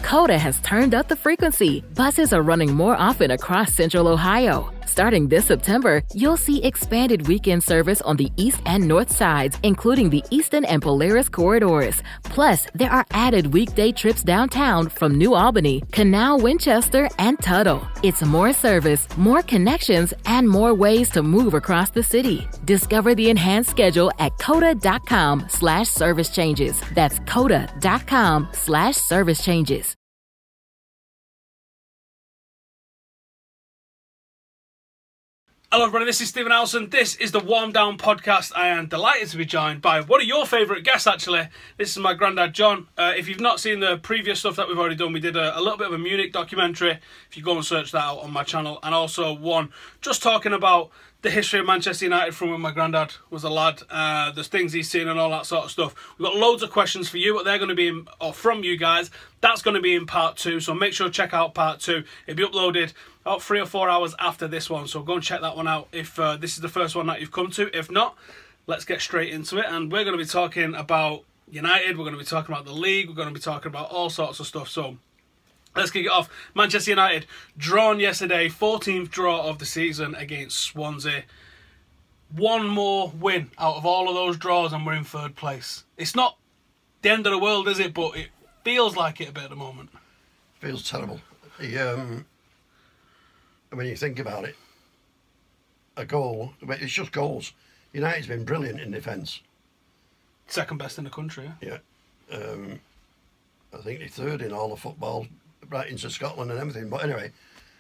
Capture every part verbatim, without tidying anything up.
Coda has turned up the frequency. Buses are running more often across Central Ohio. Starting this September, you'll see expanded weekend service on the east and north sides, including the Eastern and Polaris corridors. Plus, there are added weekday trips downtown from New Albany, Canal, Winchester, and Tuttle. It's more service, more connections, and more ways to move across the city. Discover the enhanced schedule at coda.com slash service changes. That's coda.com slash service changes. Hello everybody, this is Stephen Allison. This is the Warm Down Podcast. I am delighted to be joined by one of your favourite guests actually. This is my granddad John. Uh, if you've not seen the previous stuff that we've already done, we did a, a little bit of a Munich documentary, if you go and search that out on my channel, and also one just talking about the history of Manchester United from when my granddad was a lad, uh, the things he's seen and all that sort of stuff. We've got loads of questions for you, but they're going to be in, or from you guys. That's going to be in part two, so make sure to check out part two. It'll be uploaded about three or four hours after this one, so go and check that one out if uh, this is the first one that you've come to. If not, let's get straight into it, and we're going to be talking about United, we're going to be talking about the league, we're going to be talking about all sorts of stuff, so let's kick it off. Manchester United drawn yesterday, fourteenth draw of the season against Swansea. One more win out of all of those draws and we're in third place. It's not the end of the world, is it? But it feels like it a bit at the moment. Feels terrible. The, um, when you think about it, a goal, it's just goals. United's been brilliant in defence. Second best in the country, yeah. Yeah. Um, I think they're third in all of football, right into Scotland and everything. But anyway,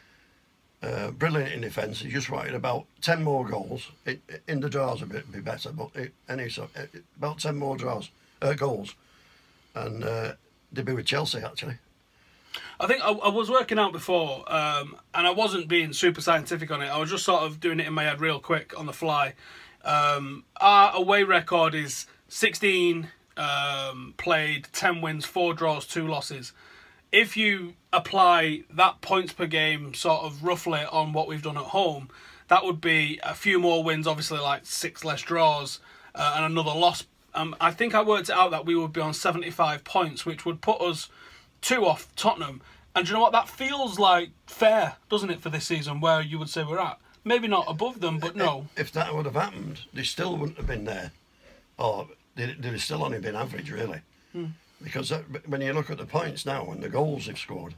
uh, brilliant in defence. He just wanted about ten more goals. It, in the draws a bit be better, but it, any so it, about ten more draws, uh, goals, and uh, they'd be with Chelsea actually. I think I, I was working out before, um, and I wasn't being super scientific on it. I was just sort of doing it in my head real quick on the fly. Um, our away record is sixteen um, played, ten wins, four draws, two losses. If you apply that points per game sort of roughly on what we've done at home, that would be a few more wins, obviously like six less draws uh, and another loss. Um, I think I worked it out that we would be on seventy-five points, which would put us two off Tottenham. And do you know what? That feels like fair, doesn't it, for this season, where you would say we're at? Maybe not above them, but no. If that would have happened, they still wouldn't have been there. Or they'd, they'd have still only been average, really. Hmm. Because that, when you look at the points now and the goals they've scored,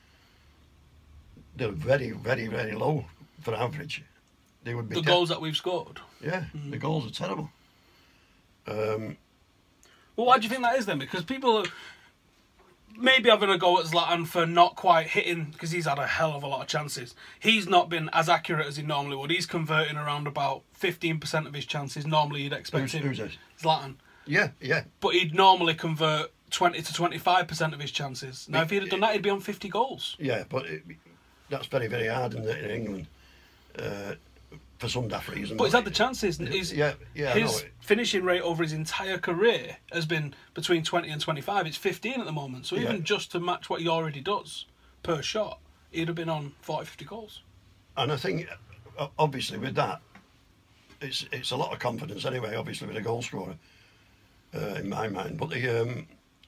they're very, very, very low for average. They would be the goals that we've scored? Yeah, mm. The goals are terrible. Um, well, why do you think that is then? Because people are maybe having a go at Zlatan for not quite hitting, because he's had a hell of a lot of chances. He's not been as accurate as he normally would. He's converting around about fifteen percent of his chances. Normally you'd expect who's, him. Who's this? Zlatan. Yeah, yeah. But he'd normally convert twenty to twenty-five percent of his chances. Now, it, if he'd have done that, he'd be on fifty goals. Yeah, but it, that's very, very hard in, in England uh, for some daft reason. But he's had the chances. His, yeah, yeah, his finishing rate over his entire career has been between twenty and twenty-five. It's fifteen at the moment. So even yeah. just to match what he already does per shot, he'd have been on forty, fifty goals. And I think, obviously, with that, it's it's a lot of confidence anyway, obviously, with a goal scorer, uh, in my mind. But the... Um,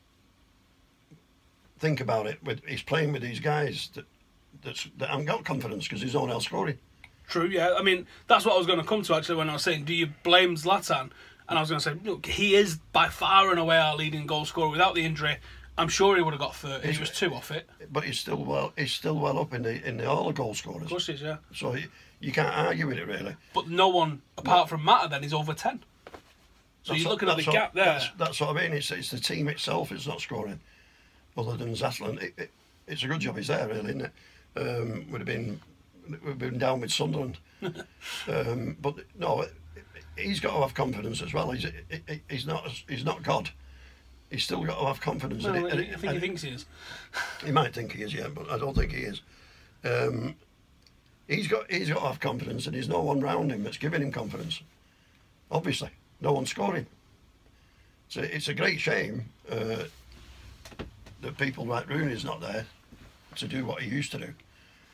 think about it, with he's playing with these guys that that's, that haven't got confidence because there's no one else scoring. True, yeah. I mean, that's what I was going to come to actually when I was saying, do you blame Zlatan? And I was going to say, look, he is by far and away our leading goal scorer. Without the injury, I'm sure he would have got thirty. He was two off it. But he's still well. He's still well up in the in the all the goal scorers. Of course, he is, yeah. So he, you can't argue with it really. But no one apart no. from Mata then is over ten. So that's you're looking what, at the what, gap there. That's, that's what I mean. It's it's the team itself is not scoring. Other than Zlatan, it, it, it's a good job he's there, really, isn't it? Um, would have been, we've been down with Sunderland, um, but no, he's got to have confidence as well. He's he's not he's not God. He's still got to have confidence. No, in it, I and think he thinks he is. He might think he is, yeah, but I don't think he is. Um, he's got he's got to have confidence, and there's no one round him that's giving him confidence. Obviously, no one's scoring. So it's a great shame. Uh, that people like Rooney's not there to do what he used to do.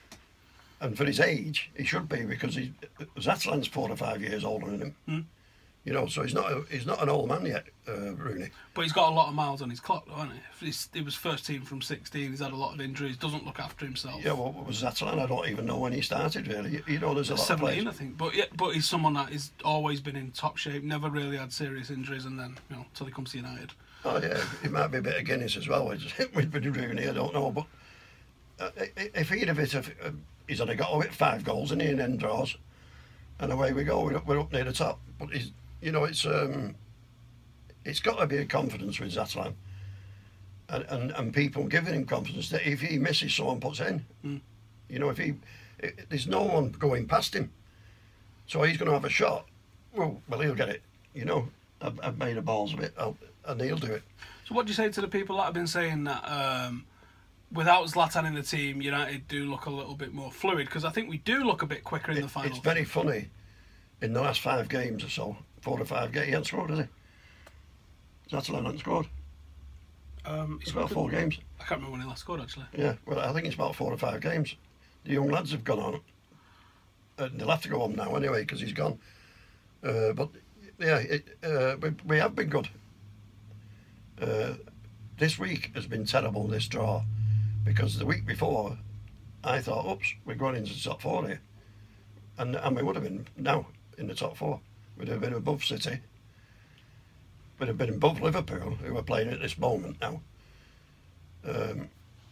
And for his age, he should be, because he, Zlatan's four or five years older than him. Mm. You know, so he's not a, he's not an old man yet, uh, Rooney. But he's got a lot of miles on his clock, though, hasn't he? He's, he was first team from sixteen. He's had a lot of injuries. Doesn't look after himself. Yeah, well, was Zatalan? I don't even know when he started. Really, you, you know, there's a lot seventeen, of players. I think. But yeah, but he's someone that has always been in top shape. Never really had serious injuries, and then you know, till he comes to United. Oh yeah, it might be a bit of Guinness as well with with Rooney. I don't know, but uh, if he'd have hit, a, uh, he's only got to hit five goals and he then draws, and away we go. We're up, we're up near the top. But he's, you know, it's um, it's got to be a confidence with Zatalan, and, and and people giving him confidence that if he misses, someone puts in. Mm. You know, if he, it, there's no one going past him, so he's going to have a shot. Well, well, he'll get it. You know, I've, I've made a balls of it, I'll, and he'll do it. So, what do you say to the people that have been saying that um, without Zlatan in the team, United do look a little bit more fluid? Because I think we do look a bit quicker in it, the final. It's very funny. In the last five games or so, four or five games, he hasn't scored, has he? Zatalan hasn't scored. Um, It's about four games. I can't remember when he last scored, actually. Yeah, well, I think it's about four or five games. The young lads have gone on. Uh, they'll have to go on now anyway because he's gone. Uh, but yeah, it, uh, we, we have been good. Uh, this week has been terrible, this draw, because the week before I thought, oops, we're going into the top four here. And, and we would have been now in the top four. We'd have been above City. We'd have been above Liverpool, who are playing at this moment now. Um,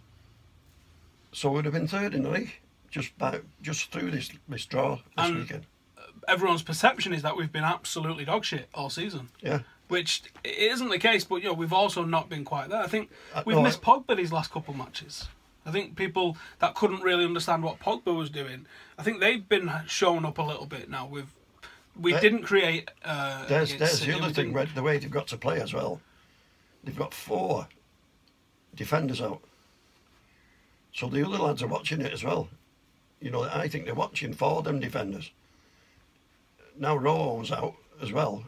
so we'd have been third in the league just by, just through this this draw this and weekend. Everyone's perception is that we've been absolutely dog shit all season. Yeah. Which isn't the case, but you know we've also not been quite there. I think Uh, we've no, missed I- Pogba these last couple of matches. I think people that couldn't really understand what Pogba was doing, I think they've been showing up a little bit now. We've we There- didn't create. Uh, There's, against there's City, the other we thing, didn't- where, the way they've got to play as well. They've got four defenders out. So the other lads are watching it as well. You know, I think they're watching for them defenders. Now Rowe's out as well.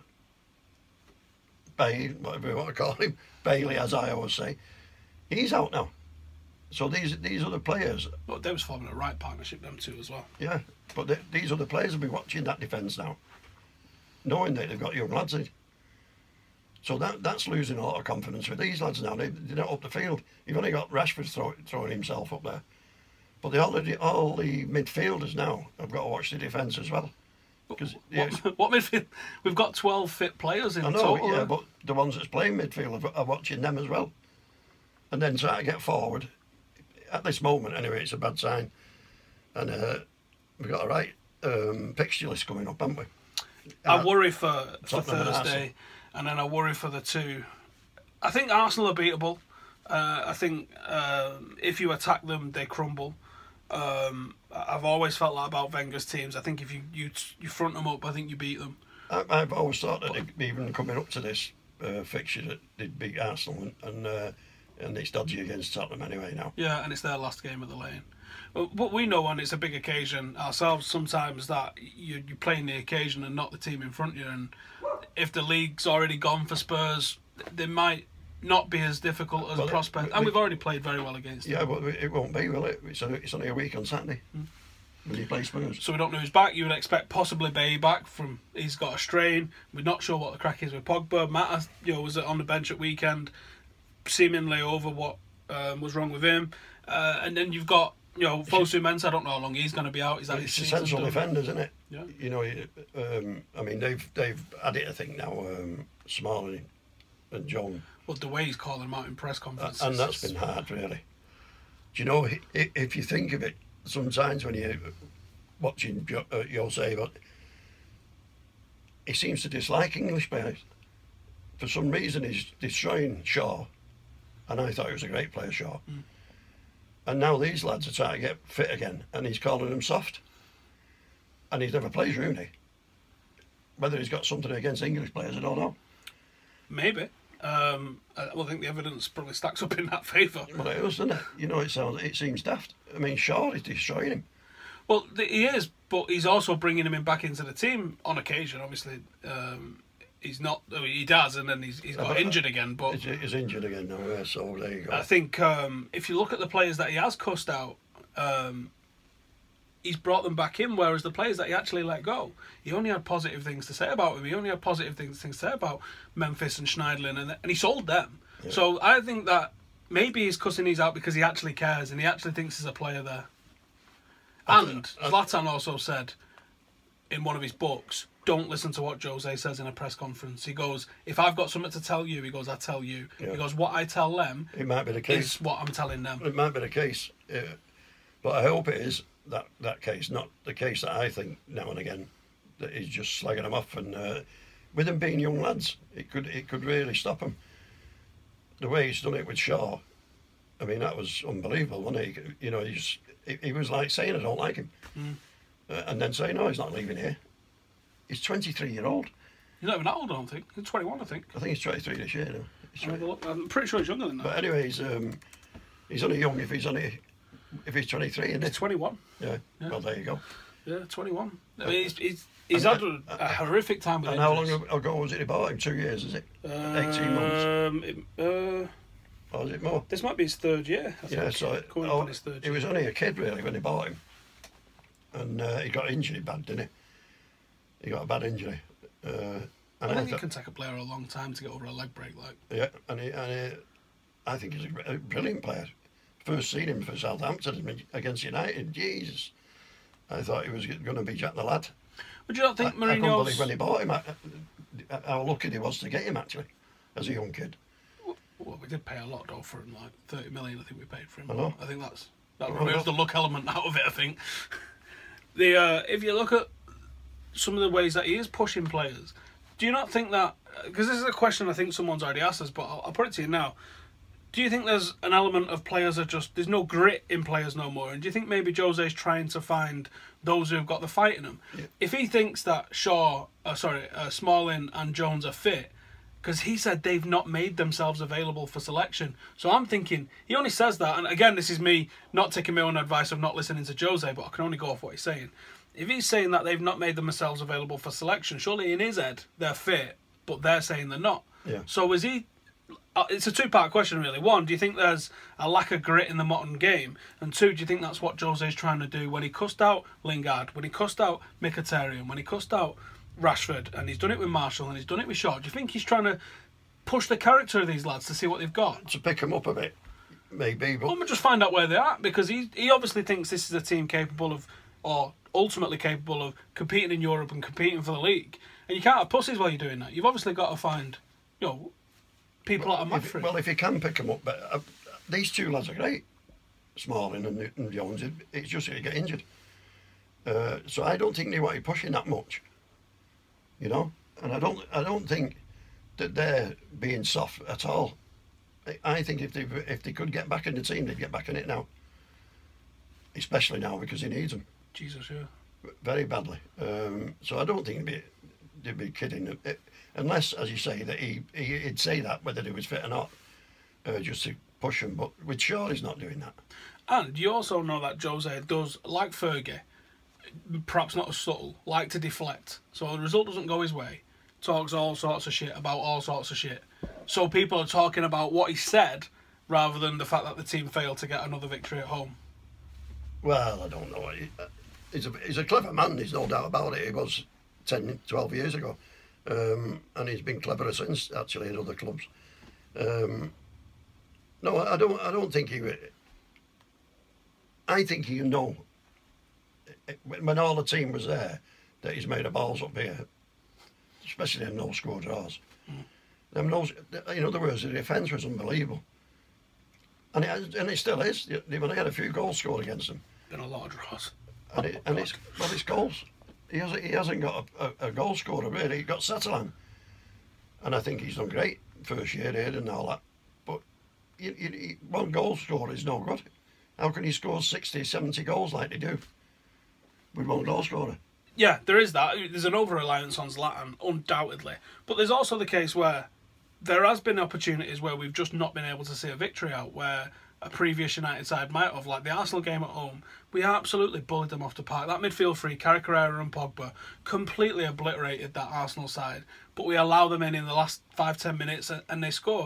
Bay, whatever you want to call him, Bailey, as I always say. He's out now. So these these other players, But they was forming a right partnership, them two as well. yeah, but they, these other players will be watching that defence now, knowing that they've got young lads in. So that that's losing a lot of confidence with these lads now. They, they're not up the field. You've only got Rashford throw, throwing himself up there. But the already all the midfielders now have got to watch the defence as well. Because What, what midfield? We've got twelve fit players in I know, total. yeah, but the ones that's playing midfield are, are watching them as well. And then try to get forward. At this moment, anyway, it's a bad sign. And uh, we've got a right um, fixture list coming up, haven't we? I Uh, worry for, for Tottenham and Arsenal. Thursday, and then I worry for the two. I think Arsenal are beatable. Uh, I think um, if you attack them, they crumble. Um, I've always felt that about Wenger's teams. I think if you, you you front them up, I think you beat them. I, I've always thought that they'd- even coming up to this uh, fixture that they'd beat Arsenal, and and, uh, and it's dodgy against Tottenham anyway now. Yeah, and it's their last game at the Lane. But, but we know when it's a big occasion ourselves sometimes that you, you're playing the occasion and not the team in front of you. And if the league's already gone for Spurs, they might not be as difficult as Well, a prospect. we- And we- we've already played very well against them. Yeah, but it won't be, will it? It's, a, it's only a week on Saturday when you play Spurs. So we don't know who's back. You would expect possibly Bay back from. He's got a strain. We're not sure what the crack is with Pogba. Matt, you know, was on the bench at weekend, seemingly over what um, was wrong with him. Uh, and then you've got you know Fosu Mensah. I don't know how long he's going to be out. Is that his It's season essential done? defenders, isn't it? Yeah. You know, um, I mean, they've they've had it, I think, now, um, Smalley and John. Well, the way he's calling them out in press conferences. And that's been hard, really. Do you know, i- if you think of it, sometimes when you're watching Jo- uh, Jose, but he seems to dislike English players. For some reason, he's destroying Shaw, and I thought he was a great player, Shaw. Mm. And now these lads are trying to get fit again, and he's calling them soft. And he's never played Rooney. Whether he's got something against English players, I don't know. Maybe. Um, I well, I think the evidence probably stacks up in that favour. Well, it is, doesn't it? You know, it sounds, it seems daft. I mean, Shaw is destroying him. Well, th- he is, but he's also bringing him in back into the team on occasion. Obviously, um, he's not. I mean, he does, and then he's he's got but- injured again. But He's, he's injured again now, yeah, so there you go. I think um, if you look at the players that he has cussed out, um, he's brought them back in, whereas the players that he actually let go, he only had positive things to say about him. He only had positive things, things to say about Memphis and Schneiderlin, and, and he sold them. Yeah. So I think that maybe he's cussing these out because he actually cares and he actually thinks there's a player there. And Zlatan also said in one of his books, don't listen to what Jose says in a press conference. He goes, if I've got something to tell you, he goes, I tell you. Yeah. He goes, what I tell them it might be the case. is what I'm telling them. It might be the case. Yeah. But I hope it is that, that case, not the case that I think now and again, that he's just slagging them off. And uh, with them being young lads, it could it could really stop them. The way he's done it with Shaw, I mean, that was unbelievable, wasn't it? He, you know, he's, he, he was like saying, I don't like him. Mm. Uh, and then saying, no, he's not leaving here. He's twenty-three year old. He's not even that old, I don't think. He's twenty-one, I think. I think he's twenty-three this year now. I'm pretty sure he's younger than that. But anyway, he's, um, he's only young if he's only... If he's twenty-three, isn't he's twenty-one. Yeah. yeah. Well, there you go. Yeah, twenty-one. I mean, he's he's, he's had a, a horrific time with And injuries. how long ago was it he bought him? Two years, is it? Um, Eighteen months. It, uh, or is it more? This might be his third year. I yeah, think. so Coming oh, up on his third he year. was only a kid really when he bought him, and uh, he got injured bad, didn't he? He got a bad injury. Uh, and I think I it th- can take a player a long time to get over a leg break, like. Yeah, and, he, and he, I think he's a, a brilliant player. First seen him for Southampton against United, Jesus. I thought he was going to be Jack the Lad. But do you not think I, I couldn't Mourinho's... believe when he bought him, I, I, how lucky he was to get him, actually, as a young kid. Well, we did pay a lot, though, for him, like thirty million, I think we paid for him. I know. I think that's that removes the luck element out of it, I think. the uh, If you look at some of the ways that he is pushing players, do you not think that... Because this is a question I think someone's already asked us, but I'll, I'll put it to you now. Do you think there's an element of players that just... There's no grit in players no more? And do you think maybe Jose's trying to find those who've got the fight in them? Yeah. If he thinks that Shaw, uh, sorry, uh, Smalling and Jones are fit, because he said they've not made themselves available for selection. So I'm thinking, he only says that, and again, this is me not taking my own advice of not listening to Jose, but I can only go off what he's saying. If he's saying that they've not made themselves available for selection, surely in his head, they're fit, but they're saying they're not. Yeah. So is he... Uh, it's a two-part question, really. One, do you think there's a lack of grit in the modern game? And two, do you think that's what Jose's trying to do when he cussed out Lingard, when he cussed out Mkhitaryan, when he cussed out Rashford, and he's done it with Marshall, and he's done it with Shaw? Do you think he's trying to push the character of these lads to see what they've got? To pick them up a bit, maybe. But... Well, we'll just find out where they're at, because he, he obviously thinks this is a team capable of, or ultimately capable of, competing in Europe and competing for the league. And you can't have pussies while you're doing that. You've obviously got to find, you know... people well, that are mad if, for it. Well, if you can pick them up, but uh, these two lads are great, Smalling and Newton Jones. It, it's just that he get injured, uh, so I don't think they want you pushing that much, you know. And I don't, I don't think that they're being soft at all. I, I think if they if they could get back in the team, they'd get back in it now. Especially now because he needs them. Jesus, yeah. Very badly. Um, so I don't think they'd be, they'd be kidding. It, Unless, as you say, that he, he, he'd say that, whether he was fit or not, uh, just to push him. But with Shaw, he's not doing that. And you also know that Jose does, like Fergie, perhaps not as subtle, like to deflect. So the result doesn't go his way. Talks all sorts of shit about all sorts of shit. So people are talking about what he said rather than the fact that the team failed to get another victory at home. Well, I don't know. He, he's, a, he's a clever man, there's no doubt about it. He was ten, twelve years ago. Um, and he's been cleverer since, actually, in other clubs. Um, no, I don't. I don't think he. I think you know, when all the team was there, that he's made a balls up here, especially in no score draws. Mm. Them no, in other words, the defence was unbelievable, and it and it still is. They've only had a few goals scored against them. Been a lot of draws. And it, and it's well, it's goals. He hasn't, he hasn't got a, a, a goal scorer, really. He got Catalan. And I think he's done great first year here and all that. But you, you, one goal scorer is no good. How can he score sixty, seventy goals like they do with one goal scorer? Yeah, there is that. There's an over-reliance on Zlatan, undoubtedly. But there's also the case where there has been opportunities where we've just not been able to see a victory out, where a previous United side might have, like the Arsenal game at home. We absolutely bullied them off the park. That midfield three, Carrera and Pogba, completely obliterated that Arsenal side. But we allow them in in the last five, ten minutes and they score.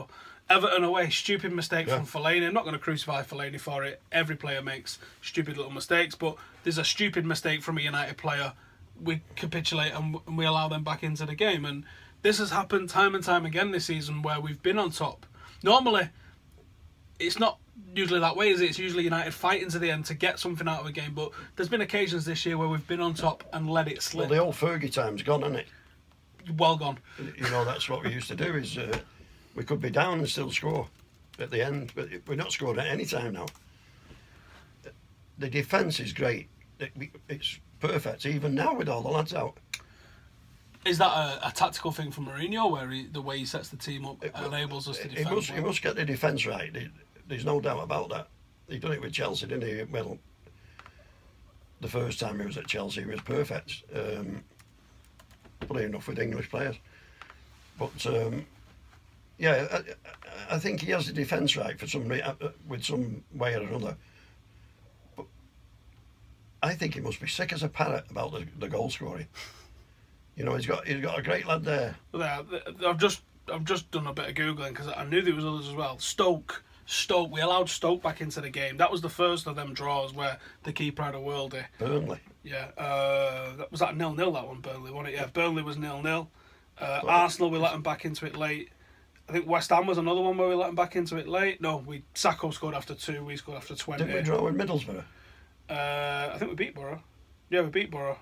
Everton away, stupid mistake Yeah. from Fellaini. I'm not going to crucify Fellaini for it. Every player makes stupid little mistakes, but there's a stupid mistake from a United player. We capitulate and we allow them back into the game. And this has happened time and time again this season where we've been on top. Normally, it's not usually that way, is it? It's usually United fighting to the end to get something out of a game. But there's been occasions this year where we've been on top and let it slip. Well, the old Fergie time's gone, isn't it? Well gone. You know, that's what we used to do, is uh, we could be down and still score at the end, but we're not scoring at any time now. The defence is great. It, it's perfect, even now with all the lads out. Is that a, a tactical thing from Mourinho, where he, the way he sets the team up It, enables us to he defend? must, he well? must get the defence right. There's no doubt about that. He done it with Chelsea, didn't he? Well, the first time he was at Chelsea, he was perfect. Um, playing enough with English players. But, um, yeah, I, I think he has the defence right for some re- with some way or another. But I think he must be sick as a parrot about the, the goal scoring. You know, he's got he's got a great lad there. Yeah, I've just I've just done a bit of googling because I knew there was others as well. Stoke, Stoke. We allowed Stoke back into the game. That was the first of them draws where the keeper had a worldie. Burnley. Yeah, uh, that was that nil nil. That one, Burnley, wasn't it? Yeah, Burnley was nil nil. Uh, Arsenal, we let them back into it late. I think West Ham was another one where we let them back into it late. No, we Sacco scored after two. We scored after twenty. Didn't we draw with Middlesbrough? Uh, I think we beat Borough. Yeah, we beat Borough.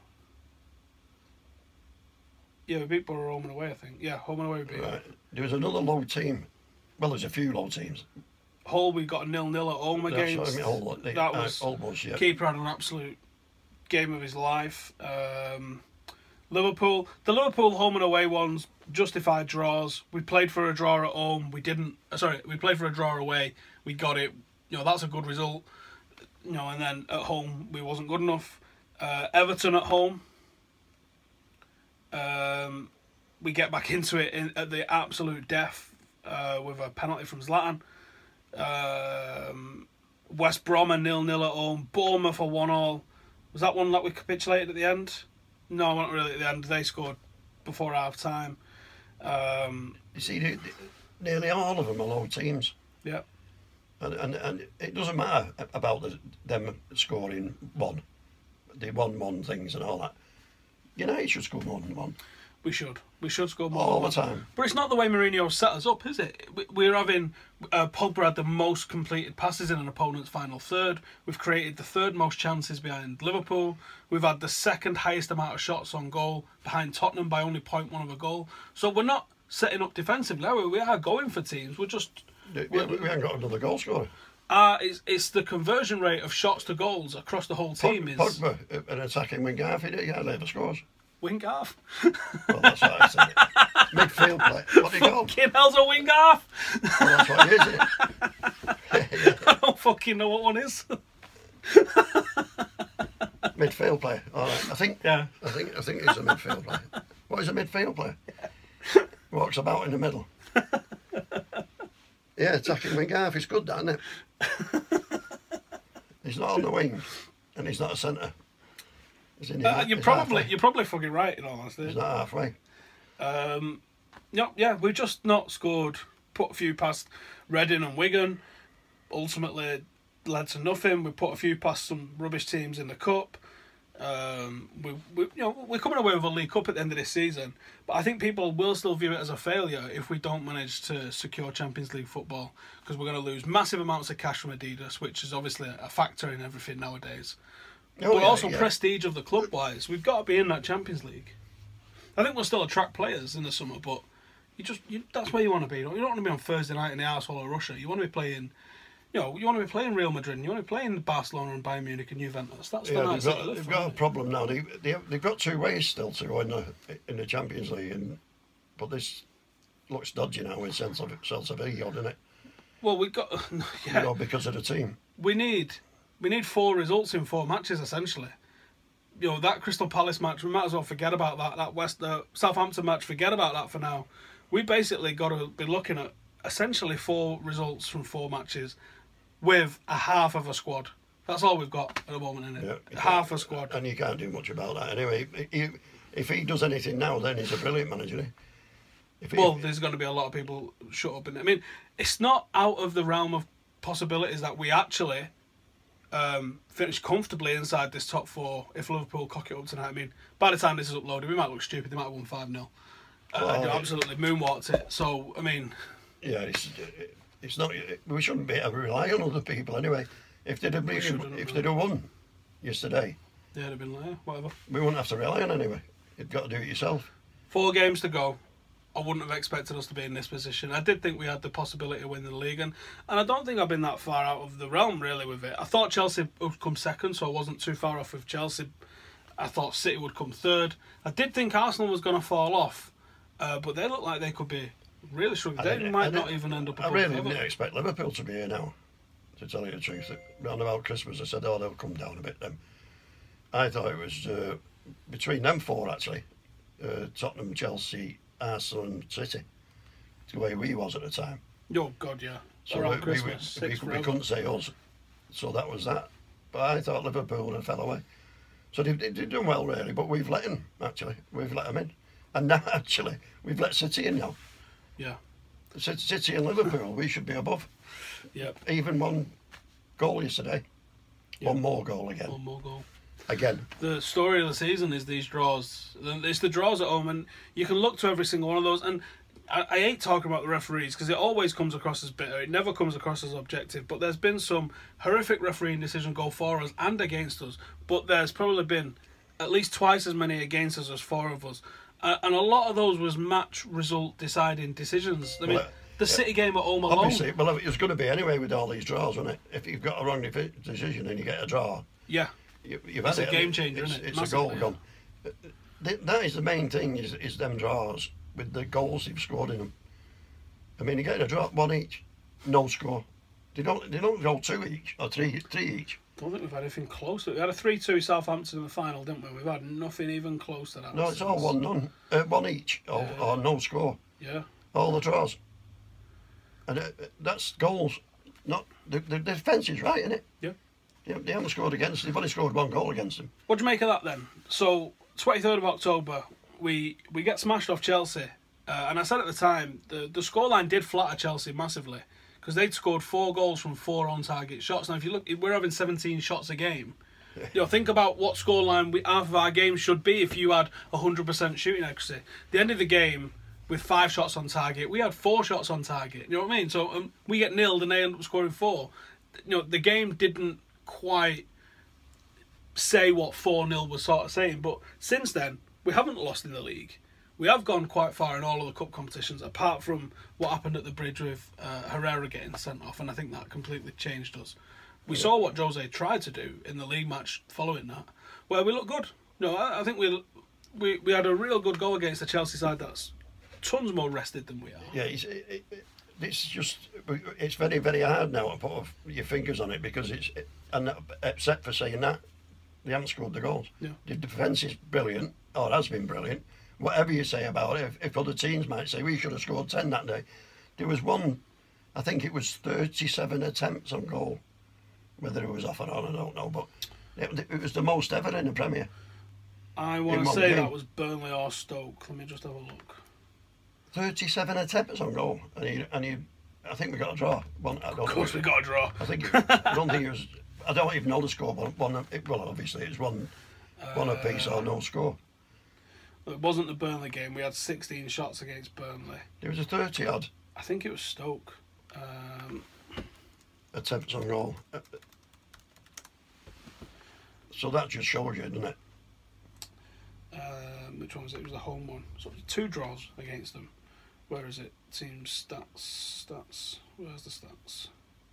Yeah, we beat Borough home and away, I think. Yeah, home and away we beat them. Right. There was another low team. Well, there's a few low teams. Hull, we got a nil nil at home That's against. what I mean, Hull, they- that uh, was almost, yeah. keeper had an absolute game of his life. Um, Liverpool, the Liverpool home and away ones, justified draws. We played for a draw at home. We didn't. uh, Sorry, we played for a draw away. We got it. You know, that's a good result. You know, and then at home we wasn't good enough. Uh, Everton at home. Um, we get back into it in, at the absolute death uh, with a penalty from Zlatan. Um, West Brom a nil nil at home. Bournemouth a one all. Was that one that we capitulated at the end? No, not really at the end. They scored before half time. Um, You see, they, they, nearly all of them are low teams. yeah. And, and, and it doesn't matter about the, them scoring one. The one-one things and all that. United should score more than one. We should. We should score more. All than the one. time. But it's not the way Mourinho set us up, is it? We- We're having... Uh, Pogba had the most completed passes in an opponent's final third. We've created the third most chances behind Liverpool. We've had the second highest amount of shots on goal behind Tottenham by only zero point one of a goal. So we're not setting up defensively, are we? We are going for teams. We're just... We, we, we haven't got another goal scorer. Uh, it's, it's the conversion rate of shots to goals across the whole team is... Pogba, an attacking wing half, he hardly ever scores. Wing half. Well, that's what I said. Midfield play. What do you call? Fucking hell's a wing half. Well, that's what it is, isn't it? I don't fucking know what one is. Midfield player. All right. I think. Yeah. I think. I think it's a midfield player. What is a midfield player? Walks about in the middle. Yeah, attacking wing half. It's good, that, isn't it? He's not on the wing, and he's not a centre. He's in the, Uh, you're he's probably halfway. you're probably fucking right in all honesty. He's not halfway. Um, yeah, yeah, we've just not scored. Put a few past Reading and Wigan. Ultimately, led to nothing. We put a few past some rubbish teams in the cup. Um, we, we, you know, we're coming away with a League Cup at the end of this season, but I think people will still view it as a failure if we don't manage to secure Champions League football, because we're going to lose massive amounts of cash from Adidas, which is obviously a factor in everything nowadays. Oh, but yeah, also yeah. prestige of the club wise, we've got to be in that Champions League. I think we'll still attract players in the summer, but you just you, that's where you want to be. You don't, you don't want to be on Thursday night in the arsehole of Russia. You want to be playing, you know, you want to be playing Real Madrid. And you want to be playing Barcelona and Bayern Munich and Juventus. That's the Yeah, night they've to got, live they've for, got a isn't it? problem now. They, they, they've got two ways still to go in the in the Champions League, and but this looks dodgy now with sense of sense of ego, doesn't it? Well, we've got You yeah. know, because of the team. We need we need four results in four matches essentially. You know, that Crystal Palace match, we might as well forget about that. That West uh, Southampton match, forget about that for now. We basically got to be looking at essentially four results from four matches with a half of a squad. That's all we've got at the moment, isn't it? Yeah, half a squad. And you can't do much about that anyway. He, if he does anything now, then he's a brilliant manager. Eh? If Well, it, there's going to be a lot of people shut up in it. I mean, it's not out of the realm of possibilities that we actually um, finish comfortably inside this top four if Liverpool cock it up tonight. I mean, by the time this is uploaded, we might look stupid. They might have won five nil. Uh, Well, and it- absolutely moonwalked it. So, I mean, yeah, it's it's not. We shouldn't be able to rely on other people anyway. If they'd have been, shouldn't, if no. they'd have won yesterday, they'd have been like, yeah, whatever. we wouldn't have to rely on anyway. You've got to do it yourself. Four games to go. I wouldn't have expected us to be in this position. I did think we had the possibility of winning the league, and, and I don't think I've been that far out of the realm, really, with it. I thought Chelsea would come second, so I wasn't too far off with Chelsea. I thought City would come third. I did think Arsenal was going to fall off, uh, but they look like they could be really struggling. They I- might I- not even end up I above really Everton. didn't expect Liverpool to be here now, to tell you the truth. Round about Christmas, I said, oh, they'll come down a bit then. I thought it was uh, between them four, actually. Uh, Tottenham, Chelsea, Arsenal and City. It's the way we was at the time. Oh, God, yeah. So Around we, we, Christmas. we, six we, forever. couldn't say us. So that was that. But I thought Liverpool had fell away. So they, they, they've done well, really, but we've let them, actually. We've let them in. And now, actually, we've let City in now. Yeah. City City and Liverpool, we should be above. Yep. Even one goal yesterday. Yeah. One more goal again. One more goal. Again. The story of the season is these draws. It's the draws at home, and you can look to every single one of those. And I, I hate talking about the referees because it always comes across as bitter. It never comes across as objective. But there's been some horrific refereeing decisions go for us and against us. But there's probably been at least twice as many against us as for of us. Uh, and a lot of those was match result deciding decisions. I mean, Well, the yeah. City game at home alone. Obviously, well, it was going to be anyway with all these draws, wasn't it? If you've got a wrong de- decision and you get a draw, Yeah. you, you've It's had a it. game changer, it's, isn't it? It's Massively, a goal yeah. gone. Th- That is the main thing, is, is them draws with the goals they've scored in them. I mean, you get a draw, one each, no score. They don't, they don't go two each, or three, three each. I don't think we've had anything close to it. We had a three two Southampton in the final, didn't we? We've had nothing even close to that. No, it's all since. one none, uh, one each, or, Yeah. or no score. Yeah. All the draws. And uh, that's goals. Not the, the defence is right, isn't it? Yeah. They, they haven't scored against. They've only scored one goal against them. What do you make of that then? So, twenty-third of October, we we get smashed off Chelsea. Uh, and I said at the time, the, the scoreline did flatter Chelsea massively because they'd scored four goals from four on-target shots. Now, if you look, we're having seventeen shots a game. You know, think about what scoreline we, half of our game should be if you had one hundred percent shooting accuracy. The end of the game, with five shots on target, we had four shots on target. You know what I mean? So um, we get nilled and they end up scoring four. You know, the game didn't quite say what four nil was sort of saying, but since then, we haven't lost in the league. We have gone quite far in all of the cup competitions, apart from what happened at the bridge with uh, Herrera getting sent off, and I think that completely changed us. We saw what Jose tried to do in the league match following that, where we looked good. No, I, I think we, we we had a real good goal against the Chelsea side that's tons more rested than we are. Yeah, it's, it, it, it's just it's very very hard now to put your fingers on it because it's and except for saying that they haven't scored the goals. Yeah. The defence is brilliant, or has been brilliant. Whatever you say about it, if, if other teams might say we should have scored ten that day, there was one, I think it was thirty-seven attempts on goal. Whether it was off or on, I don't know, but it, it was the most ever in the Premier. I want In to one say game. that was Burnley or Stoke. Let me just have a look. thirty-seven attempts on goal, and he, and he, I think we got a draw. One, I don't Of course, know. we got a draw. I think it, I don't think it was. I don't even know the score. But one, it, well, obviously it's one, one apiece or no score. It wasn't the Burnley game. We had sixteen shots against Burnley. There was a thirty odd I think it was Stoke. Um, attempts on goal. So that just shows you, doesn't it? um, which one was it? It was the home one. So it was two draws against them. Where is it? Team stats. Stats. Where's the stats?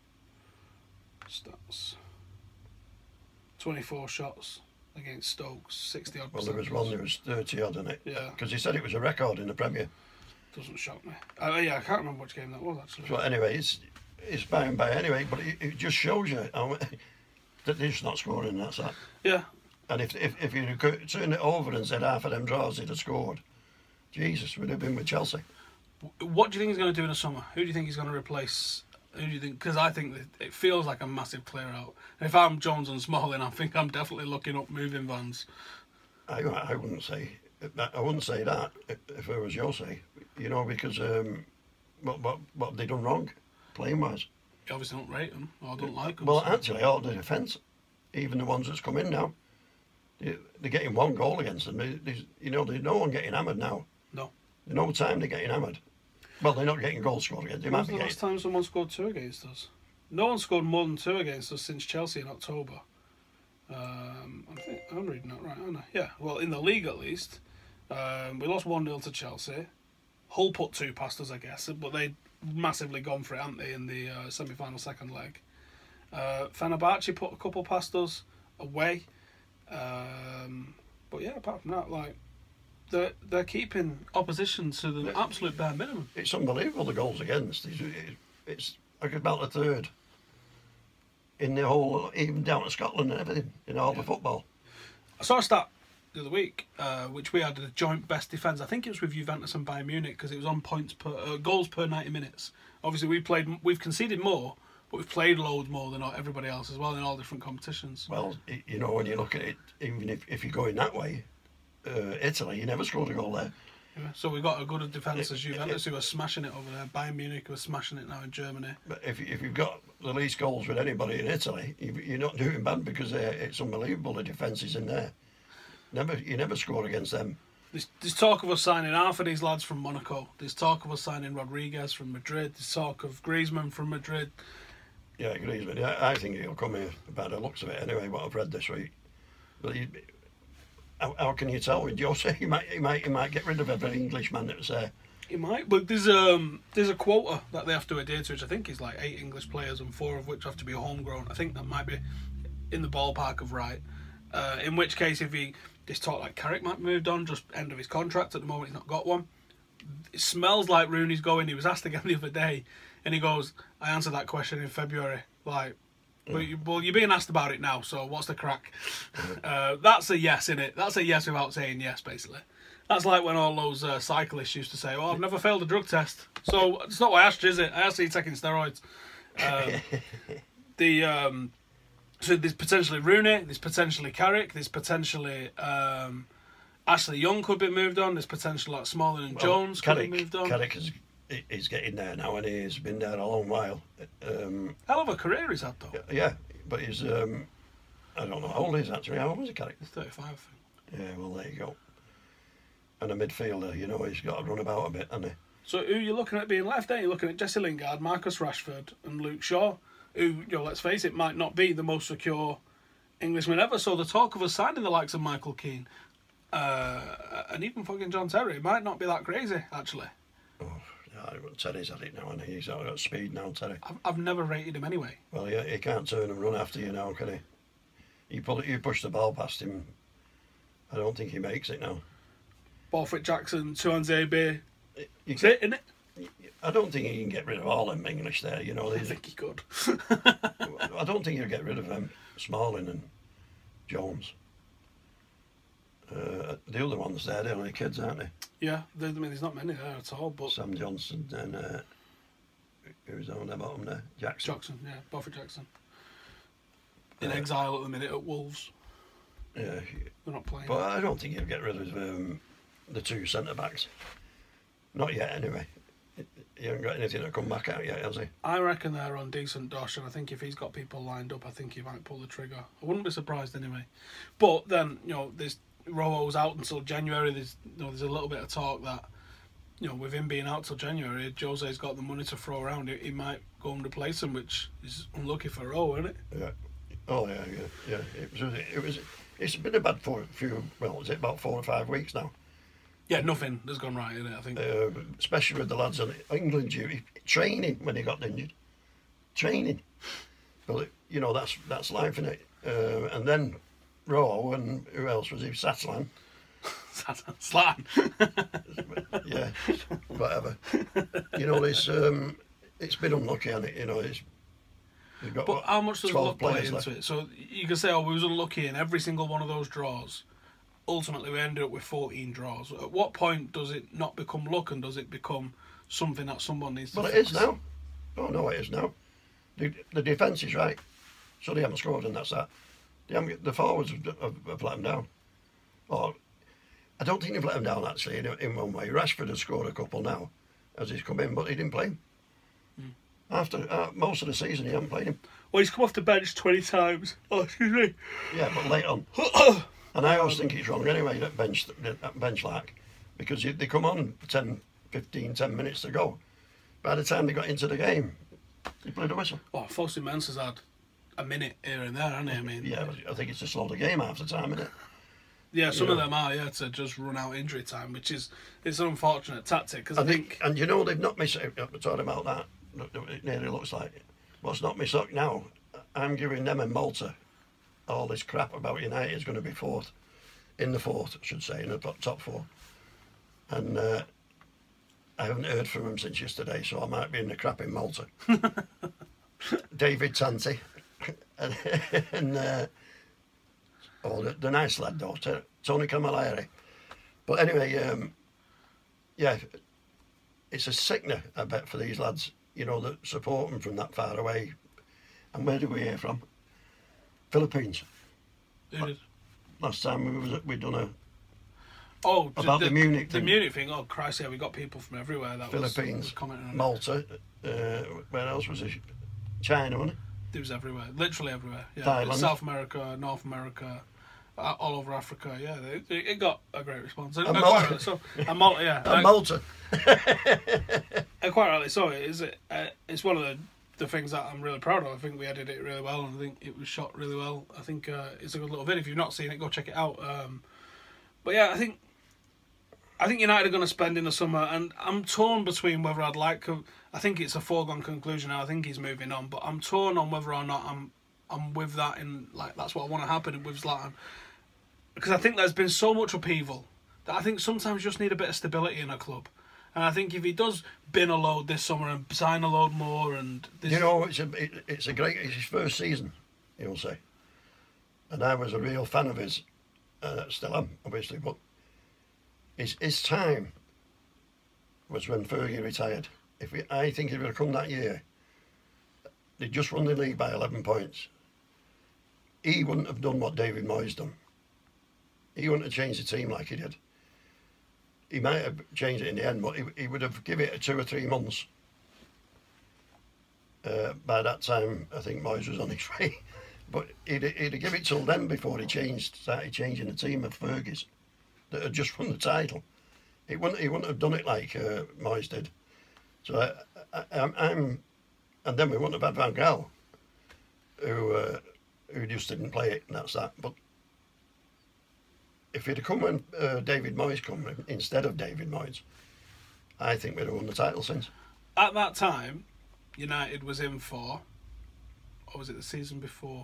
Stats. twenty-four shots against Stoke. sixty odd Well, percent. there was one. There was thirty odd in it. Yeah. Because he said it was a record in the Premier. Doesn't shock me. Uh, yeah, I can't remember which game that was actually. So anyway, it's it's by and by anyway. But it, it just shows you how, that they're just not scoring. That's that. Yeah. And if if if you could turn it over and said half of them draws they'd have scored, Jesus, we'd have been with Chelsea. What do you think he's going to do in the summer? Who do you think he's going to replace? Who do you think? Because I think that it feels like a massive clear out. And if I'm Jones and Smalling, I think I'm definitely looking up moving vans. I I wouldn't say I wouldn't say that if, if I was Jose. You know, because um, what, what, what have they done wrong, playing-wise? You obviously don't rate them, or don't like them. Well, so. actually, all the defence, even the ones that's come in now, they, they're getting one goal against them. They, they, you know, there's no one getting hammered now. No. There's no time they're getting hammered. Well, they're not getting goals scored against. They might When was be the getting. last time someone scored two against us? No one scored more than two against us since Chelsea in October. Um, I think I'm reading that right, aren't I? Yeah. Well, in the league at least, um, we lost one nil to Chelsea. Hull put two past us, I guess, but they massively gone for it, haven't they, in the uh, semi-final second leg. Uh, Fenerbahce put a couple past us away. Um, but yeah, apart from that, like they're they're keeping opposition to the absolute bare minimum. It's unbelievable the goals against. It's, it's like about a third in the whole, even down to Scotland and everything in all the football. I saw a stat the other week, uh, which we had a joint best defence. I think it was with Juventus and Bayern Munich because it was on points per uh, goals per ninety minutes. Obviously, we played, we've conceded more, but we've played loads more than everybody else as well in all different competitions. Well, you know, when you look at it, even if, if you're going that way, uh, Italy, you never scored a goal there. Yeah, so we've got a good defence as Juventus who are smashing it over there. Bayern Munich who are smashing it now in Germany. But if, if you've got the least goals with anybody in Italy, you, you're not doing bad because it's unbelievable the defence is in there. Never, you never score against them. There's, there's talk of us signing half of these lads from Monaco. There's talk of us signing Rodriguez from Madrid. There's talk of Griezmann from Madrid. Yeah, Griezmann. Yeah, I think he'll come here by the looks of it anyway, what I've read this week. But he, how, how can you tell? With Jose, he might, he might, he might get rid of every Englishman that was there. He might, but there's um there's a quota that they have to adhere to, which I think is like eight English players and four of which have to be homegrown. I think that might be in the ballpark of right. Uh, in which case, if he this talk like Carrick might have moved on, just end of his contract. At the moment, he's not got one. It smells like Rooney's going. He was asked again the other day, and he goes, "I answered that question in February." Like, well, you, well you're being asked about it now, so what's the crack? Uh, that's a yes, innit? That's a yes without saying yes, basically. That's like when all those uh, cyclists used to say, "Oh, I've never failed a drug test." So it's not what I asked you, is it? I asked you taking steroids. Um, the um, so there's potentially Rooney, there's potentially Carrick, there's potentially um, Ashley Young could be moved on. There's potential like Smalling and Well, Jones Carrick, could be moved on. Carrick is he's getting there now, and he's been there a long while. Um, Hell of a career he's had though. yeah, but he's um, I don't know how old he is actually. How old is he, Carrick? He's thirty-five, I think. Yeah, well there you go. And a midfielder, you know, he's got to run about a bit, hasn't he? So who you're looking at being left there? You're looking at Jesse Lingard, Marcus Rashford and Luke Shaw, who, you know, let's face it, might not be the most secure Englishman ever. So the talk of us signing the likes of Michael Keane uh, and even fucking John Terry might not be that crazy, actually. Oh, yeah, Terry's had it now, and he? he's got speed now, Terry. I've, I've never rated him anyway. Well, he, he can't turn and run after you now, can he? You, pull, you push the ball past him, I don't think he makes it now. Borthwick Jackson, Tuanzebe, You that's can, it, isn't it? I don't think he can get rid of all them English there, you know. I They, think he could. I don't think he'll get rid of them, Smalling and Jones. Uh, the other ones there, they're only kids, aren't they? Yeah, I mean, there's not many there at all, but Sam Johnson and uh, who's on the bottom there? Jackson. Jackson, yeah, Borthwick Jackson. In Uh, exile at the minute at Wolves. Yeah, They're not playing. but I don't think he'll get rid of um, the two centre backs. Not yet, anyway. He hasn't got anything to come back out yet, has he? I reckon they're on decent dosh, and I think if he's got people lined up, I think he might pull the trigger. I wouldn't be surprised anyway. But then, you know, there's Rojo's out until January. There's, you know, there's a little bit of talk that, you know, with him being out till January, Jose's got the money to throw around. He, he might go and replace him, which is unlucky for Rojo, isn't it? Yeah. Oh yeah, yeah, yeah. It was. It was. It's been a bad for a few. Well, is it about four or five weeks now? Yeah, nothing has gone right in it, I think. Uh, especially with the lads on England duty, training when he got injured, training. Well, it, you know that's that's life, isn't it? Uh, and then Rojo and who else was he? Satlan. Slan. Yeah, whatever. You know, it's um, it's been unlucky, hasn't it? You know, it's. We've got, But what, how much does twelve luck play players into left. it? So you can say, oh, we was unlucky in every single one of those draws. Ultimately, we ended up with fourteen draws. At what point does it not become luck and does it become something that someone needs to Well, it fix? is now. Oh no, it is now. The, the defence is right, so they haven't scored, and that's that. They haven't, the forwards have, have, have let them down. Or I don't think they've let him down actually in, in one way. Rashford has scored a couple now as he's come in, but he didn't play him. Mm. After uh, most of the season, he hasn't played him. Well, he's come off the bench twenty times. Oh, excuse me. Yeah, but late on. And I always think it's wrong anyway, that bench, that bench like, because they come on ten, fifteen, ten minutes to go. By the time they got into the game, he blew the whistle. Oh, Fosu Mensah's had a minute here and there, hasn't he? I mean, yeah, I think it's to slow the game half the time, isn't it? Yeah, some you of know. them are, yeah, to just run out injury time, which is it's an unfortunate tactic. Cause I, I think, think, and you know, they've not missed it. We're talking about that. It nearly looks like it. What's not missed up now, I'm giving them and Malta all this crap about United is going to be fourth. In the fourth, I should say, in the top four. And uh, I haven't heard from him since yesterday, so I might be in the crap in Malta. David Tanti. and and uh, oh, the, the nice lad, though, Tony Camilleri. But anyway, um, yeah, it's a sickener, I bet, for these lads, you know, that support them from that far away. And where did we hear from? Philippines. Who did? Last time we was we done a oh about the, the Munich the thing. Munich thing. Oh Christ, yeah, we got people from everywhere. That Philippines, was, was commenting on Malta, uh, where else was it? China, wasn't it? It was everywhere, literally everywhere. Yeah, Thailand. South America, North America, uh, all over Africa. Yeah, it, it got a great response. And, And and Malta. quite rightly so. And Malta, yeah, And uh, Malta. and quite rightly so. It is. Uh, it's one of the. The things that I'm really proud of. I think we edited it really well, and I think it was shot really well. I think uh, it's a good little video. If you've not seen it, go check it out. Um, but yeah, I think I think United are going to spend in the summer, and I'm torn between whether I'd like. I think it's a foregone conclusion now. I think he's moving on, but I'm torn on whether or not I'm I'm with that. In like that's what I want to happen with Zlatan, because I think there's been so much upheaval that I think sometimes you just need a bit of stability in a club. And I think if he does bin a load this summer and sign a load more, and this... you know, it's a it, it's a great it's his first season, you'll say, and I was a real fan of his, uh, still am obviously, but his his time was when Fergie retired. If we, I think if it would have come that year, they just won the league by eleven points. He wouldn't have done what David Moyes done. He wouldn't have changed the team like he did. He might have changed it in the end, but he, he would have given it two or three months. Uh, by that time, I think Moyes was on his way. But he'd, he'd have given it till then before he changed, started changing the team of Fergie's that had just won the title. He wouldn't, he wouldn't have done it like uh, Moyes did. So I, I, I'm, I'm, and then we wouldn't have had Van Gaal, who uh, who just didn't play it, and that's that. But if he'd have come when uh, David Moyes come instead of David Moyes, I think we'd have won the title since. At that time, United was in for, or was it the season before?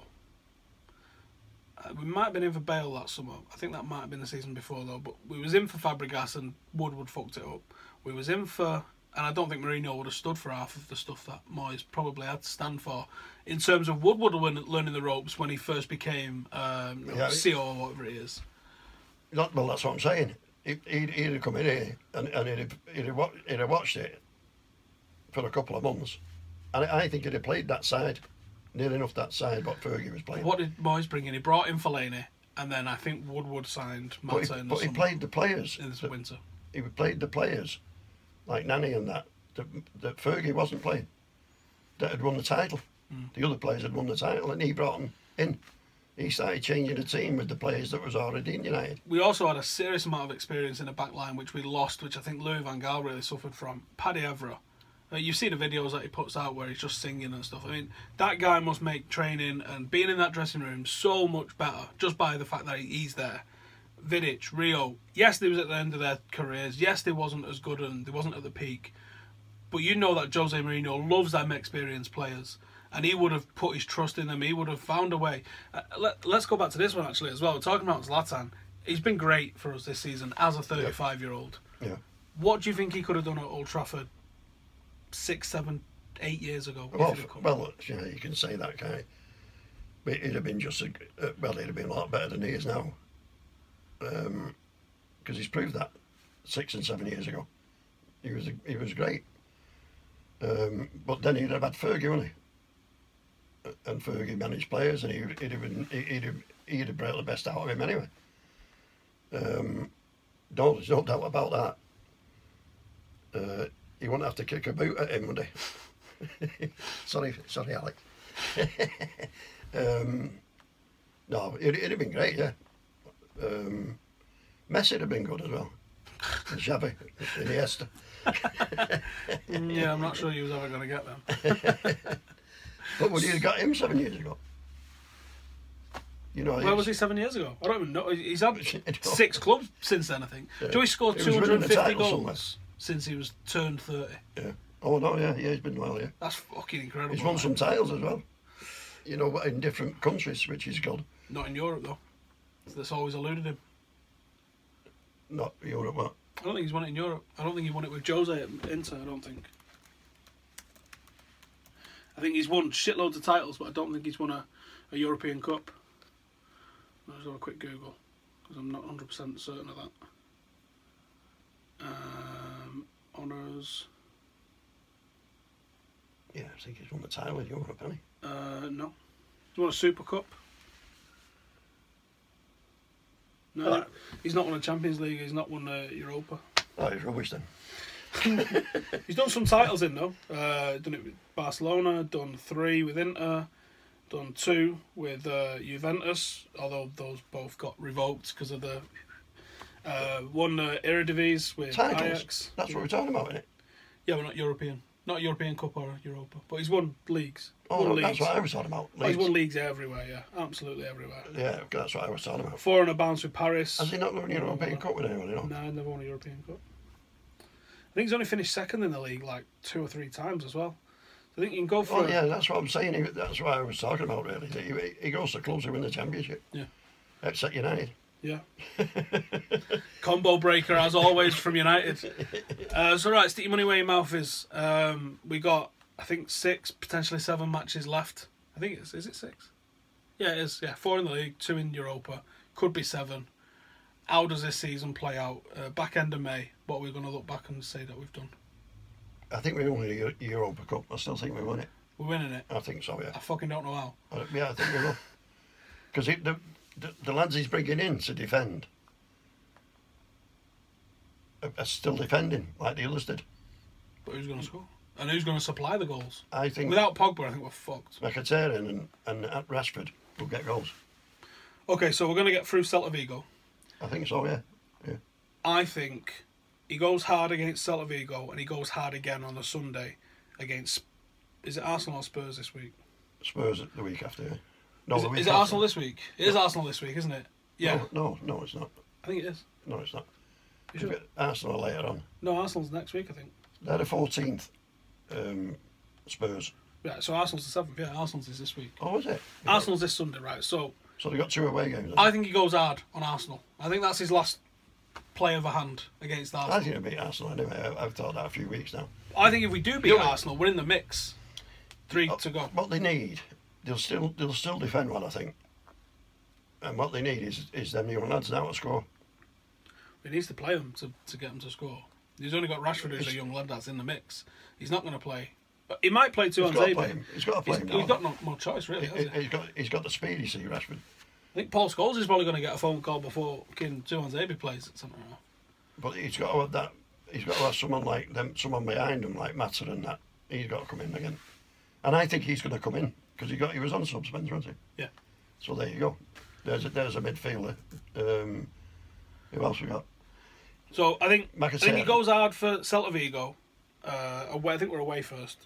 Uh, we might have been in for Bale that summer. I think that might have been the season before though. But we was in for Fabregas and Woodward fucked it up. We was in for, and I don't think Mourinho would have stood for half of the stuff that Moyes probably had to stand for. In terms of Woodward learning the ropes when he first became um, Yeah, C E O or whatever he is. That, well, that's what I'm saying. He, he'd, he'd have come in here and, and he'd, have, he'd, have, wa- he'd have watched it for a couple of months. And I, I think he'd have played that side, near enough that side what Fergie was playing. What did Moyes bring in? He brought in Fellaini, and then I think Woodward signed But, Mata he, in the but he summer, played the players. in the that- winter. He played the players, like Nani and that, that, that Fergie wasn't playing, that had won the title. Mm. The other players had won the title, and he brought them in. He started changing the team with the players that was already in United. We also had a serious amount of experience in the back line, which we lost, which I think Louis van Gaal really suffered from. Paddy Evra. Uh, you see the videos that he puts out where he's just singing and stuff. I mean, that guy must make training and being in that dressing room so much better just by the fact that he's there. Vidic, Rio, yes, they was at the end of their careers. Yes, they wasn't as good and they wasn't at the peak. But you know that Jose Mourinho loves them experienced players. And he would have put his trust in them. He would have found a way. Uh, let, let's go back to this one, actually, as well. We're talking about Zlatan. He's been great for us this season as a thirty-five-year-old. Yeah. What do you think he could have done at Old Trafford six, seven, eight years ago? Well, if he'd have come? well, you know, you can say that, can't you? But he'd have been just, a, uh, well, he'd have been a lot better than he is now. Because um, he's proved that six and seven years ago. He was he was great. Um, but then he'd have had Fergie, wouldn't he? And Fergie managed players, and he'd, he'd have been, he'd have, he'd have brought the best out of him anyway. Um, No, there's no doubt about that. Uh, he won't have to kick a boot at him, would he? sorry, sorry, Alex. um, no, it, it'd have been great, yeah. Um, Messi would have been good as well. And Xavi, Iniesta. Yeah, I'm not sure you was ever going to get them. But would you have got him seven years ago? You know, Where was he seven years ago? I don't even know. He's had six clubs since then, I think. Yeah. So he scored He was two hundred fifty winning the title goals since he was turned thirty. Yeah. Oh no, yeah, yeah, he's been well, yeah. That's fucking incredible. He's won man. some titles as well. You know, in different countries, which is good. Not in Europe though. That's always eluded him. Not Europe, what? I don't think he's won it in Europe. I don't think he won it with Jose at Inter. I don't think. I think he's won shitloads of titles, but I don't think he's won a, a European Cup. I'll just have a quick Google because I'm not one hundred percent certain of that. Um, honours. Yeah, I think he's won the title in Europe, hasn't he? Uh, no. He's won a Super Cup. No, Oh. he's not won a Champions League. He's not won a Europa. Oh, he's rubbish then. He's done some titles in though. Uh, done it with Barcelona. Done three with Inter. Done two with uh, Juventus. Although those both got revoked because of the uh, won uh, Eredivisie with Titles. Ajax. That's what we're talking about, isn't it? Yeah, we're not European. Not a European Cup or a Europa. But he's won leagues. Oh, won no, leagues. that's what I was talking about. Oh, he's Leeds. won leagues everywhere. Yeah, absolutely everywhere. Yeah, that's what I was talking about. Four and a bounce with Paris. Has he not won a European Cup with anyone, you know? No, I've never won a European Cup. I think he's only finished second in the league like two or three times as well. So I think you can go for. Oh, yeah, that's what I'm saying. He, that's what I was talking about, really. He, he goes to clubs who win the championship. Yeah. Except United. Yeah. Combo breaker as always from United. Uh, so right, stick your money where your mouth is. Um, we got I think six, potentially seven matches left. I think it's is it six? Yeah, it is. Yeah, four in the league, two in Europa. Could be seven. How does this season play out? Uh, back end of May, what are we going to look back and say that we've done? I think we won the Europa Cup. I still think we won it. We're winning it. I think so, yeah. I fucking don't know how. Uh, yeah, I think we will. Because the, the, the lads he's bringing in to defend are, are still defending, like the others did. But who's going to score? And who's going to supply the goals? I think Without Pogba, I think we're fucked. Mkhitaryan and, and at Rashford will get goals. Okay, so we're going to get through Celta Vigo. I think so, yeah. yeah. I think he goes hard against Celta Vigo and he goes hard again on the Sunday against, is it Arsenal or Spurs this week? Spurs the week after, yeah. No, Is the it, week is it after. Arsenal this week? It is Arsenal this week, isn't it? Yeah, No, no, no, it's not. I think it is. No, it's not. You sure? We've got Arsenal later on. No, Arsenal's next week, I think. They're the fourteenth, um, Spurs. Yeah, so Arsenal's the seventh. Yeah, Arsenal's is this week. Oh, is it? Arsenal's this Sunday, right? So So they got two away games. I think he goes hard on Arsenal. I think that's his last play of a hand against I Arsenal. think it'll beat Arsenal anyway. I- I've thought that a few weeks now. I think if we do beat You're right. Arsenal, we're in the mix. Three Oh, to go. What they need, they'll still they'll still defend well, I think. And what they need is is them young lads now to score. He needs to play them to, to get them to score. He's only got Rashford, who's It's- a young lad that's in the mix. He's not going to play. But he might play two He's on got to play Zabe. him. He's got to play He's, him he's now. got no more choice, really, He, has he? he's got he's got the speed. You see, Rashford. I think Paul Scholes is probably going to get a phone call before King Tuan Zabe plays at centre half. But he's got to have that. He's got to have someone like them, someone behind him, like Matson and that. He's got to come in again. And I think he's going to come in because he got he was on suspension, wasn't he? Yeah. So there you go. There's a, there's a midfielder. Um, who else we got? So I think I think he Mkhitaryan. goes hard for Celta Vigo. Uh, away, I think we're away first.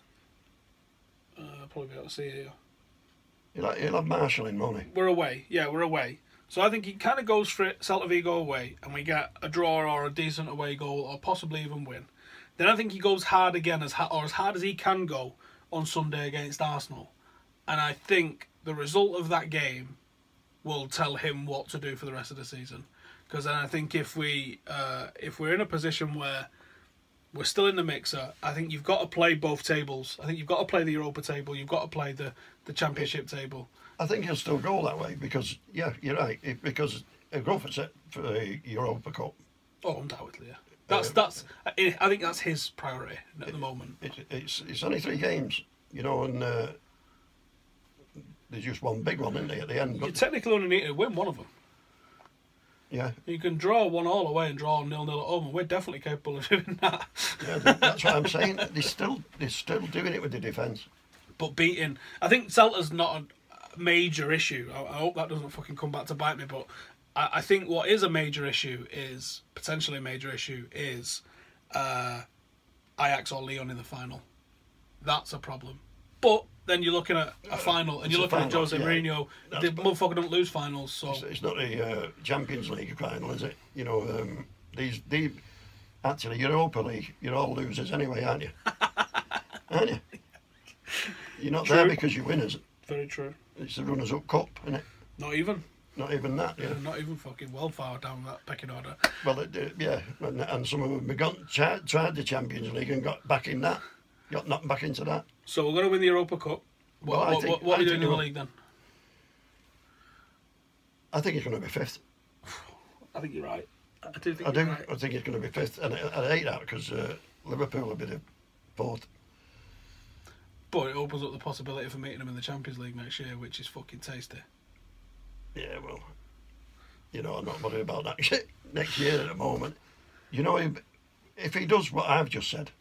Uh, probably be able to see it here. He'll have, he'll have Marshall in, won't he? We're away. Yeah, we're away. So I think he kind of goes for it, Celta Vigo away, and we get a draw or a decent away goal, or possibly even win. Then I think he goes hard again, as ha- or as hard as he can go on Sunday against Arsenal. And I think the result of that game will tell him what to do for the rest of the season. Because then I think if we uh, if we're in a position where we're still in the mixer, I think you've got to play both tables. I think you've got to play the Europa table. You've got to play the, the Championship table. I think he'll still go that way because yeah, you're right. It, because he'll go for set for the Europa Cup. Oh, undoubtedly, yeah. That's Uh, that's. I I think that's his priority at the moment. It, it's it's only three games, you know, and uh, there's just one big one, isn't there, at the end? You But technically only need to win one of them. Yeah. You can draw one all away and draw nil nil at home, and we're definitely capable of doing that. Yeah, that's what I'm saying. They're still they're still doing it with the defence. But beating, I think Celta's not a major issue. I, I hope that doesn't fucking come back to bite me. But I, I think what is a major issue is potentially a major issue is uh, Ajax or Lyon in the final. That's a problem. But then you're looking at a final, and It's you're a looking final, at Jose yeah. Mourinho. That's The bad. motherfucker don't lose finals, so It's, it's not the uh, Champions League final, is it? You know, um, these the actually Europa League, you're all losers anyway, aren't you? Aren't you? You're not there True. because you're winners. very true. It's the runners-up cup, isn't it? Not even, Not even that. Yeah. yeah, not even fucking well far down that pecking order. Well, it, uh, yeah, and, and some of them have got, tried, tried the Champions League and got back in that, got knocked back into that. So we're going to win the Europa Cup. What, Well, I what, think- what, what are I we doing think in the we'll- league then? I think it's going to be fifth. I think you're right. I do think I you're do. right. I think it's going to be fifth, and I, I hate that because uh, Liverpool will be the fourth. But it opens up the possibility for meeting them in the Champions League next year, which is fucking tasty. Yeah, well, you know, I'm not worried about that shit next year at the moment. You know, if, if he does what I've just said,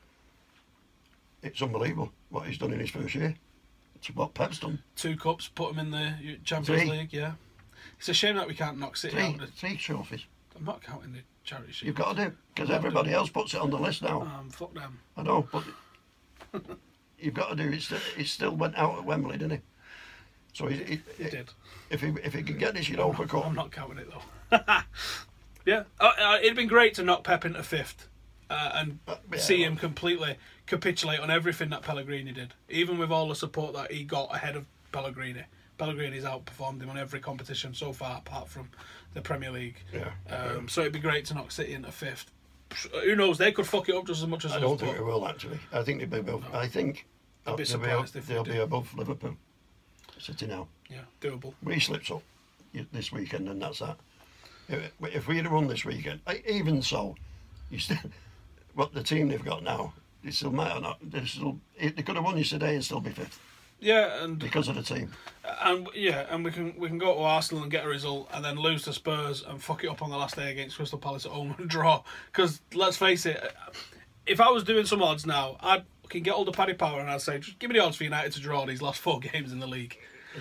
it's unbelievable what he's done in his first year. It's what Pep's done. Two cups, put them in the Champions Three. League, yeah. It's a shame that we can't knock City Three, out. Of the, three trophies. I'm not counting the charity shield. You've got to do because I've got to everybody do. else puts it on the list now. Um, fuck them. I know, but you've got to do it. Still, he still went out at Wembley, didn't he? So he, he, He did. if he if he can get this Europa Cup, I'm not counting it though. yeah, uh, uh, it'd been great to knock Pep into fifth uh, and Uh, yeah, see well- him completely capitulate on everything that Pellegrini did, even with all the support that he got ahead of Pellegrini. Pellegrini's outperformed him on every competition so far, apart from the Premier League. Yeah. Um, so it'd be great to knock City into fifth. Who knows? They could fuck it up just as much as I us. don't think but it will actually. I think they'll be above. I think I'd be they'll surprised be, if they they'll do. be above Liverpool. City now. Yeah, doable. We slips up this weekend, and that's that. If, if we had won this weekend, I- even so, you still what the team they've got now, they still might not. They still they could have won yesterday and still be fifth Yeah, and because of the team. and yeah, and we can we can go to Arsenal and get a result, and then lose to Spurs and fuck it up on the last day against Crystal Palace at home and draw. Because let's face it, if I was doing some odds now, I'd can get all the Paddy Power and I'd say, just give me the odds for United to draw these last four games in the league.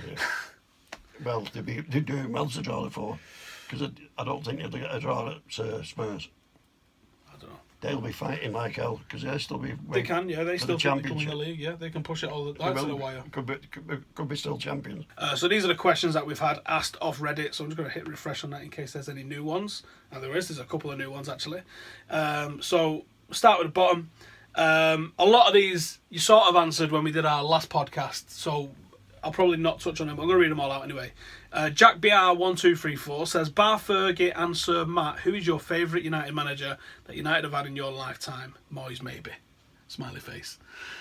Well, they'd be they're doing well to draw the four because I, I don't think they'll get a draw at uh, Spurs. I don't know. They'll be fighting like hell because they'll still be. They can, yeah. They for still the think they can win championship. the league, yeah. They can push it all the, They that's to will the be. wire. Could be, could be could be still champions. Uh, so these are the questions that we've had asked off Reddit. So I'm just going to hit refresh on that in case there's any new ones. And there is. There's a couple of new ones actually. Um, so start with the bottom. Um, a lot of these you sort of answered when we did our last podcast. So I'll probably not touch on them. I'm going to read them all out anyway. Uh, Jack B R one two three four says, Bar Fergie and Sir Matt, who is your favourite United manager that United have had in your lifetime? Moyes, maybe. Smiley face.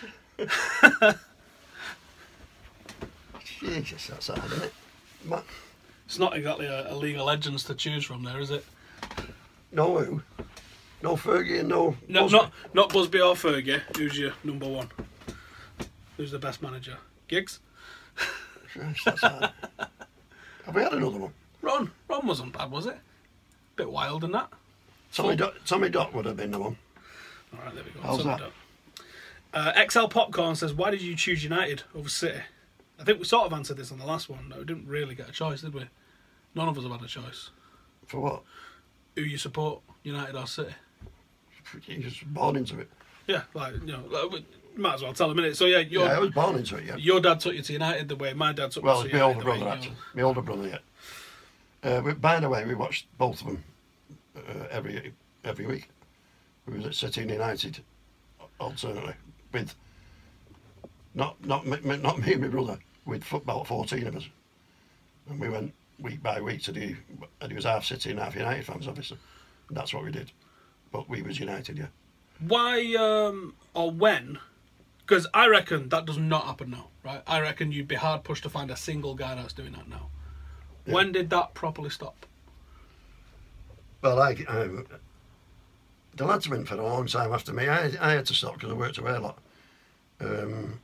Jesus, that's hard, isn't it? Ma- It's not exactly a, a League of Legends to choose from there, is it? No who? No Fergie and no. No, Busby. not not Busby or Fergie. Who's your number one? Who's the best manager? Giggs? Yes, that's hard. Have we had another one? Ron. Ron wasn't bad, was it? Bit wild in that. Tommy, Full- Doc, Tommy Doc would have been the one. All right, there we go. How's Something that? done. Uh, X L Popcorn says, why did you choose United over City? I think we sort of answered this on the last one. No, we didn't really get a choice, did we? None of us have had a choice. For what? Who you support, United or City? He was born into it. Yeah, like, you know, like, we might as well tell them, innit? So, yeah, your, Yeah, I was born into it, yeah. your dad took you to United the way my dad took Well, me it's to my United older the way brother, you- actually. My older brother, yeah. Uh, but by the way, we watched both of them uh, every every week. We was at City and United alternately with not not me, me- not me and my brother, with about fourteen of us, and we went week by week to do. And it was half City and half United fans, obviously. And that's what we did. But we was United, yeah. Why um, or when? Because I reckon that does not happen now, right? I reckon you'd be hard pushed to find a single guy that's doing that now. Yeah. When did that properly stop? Well, I, I the lads went for a long time after me. I I had to stop because I worked away a lot. Um,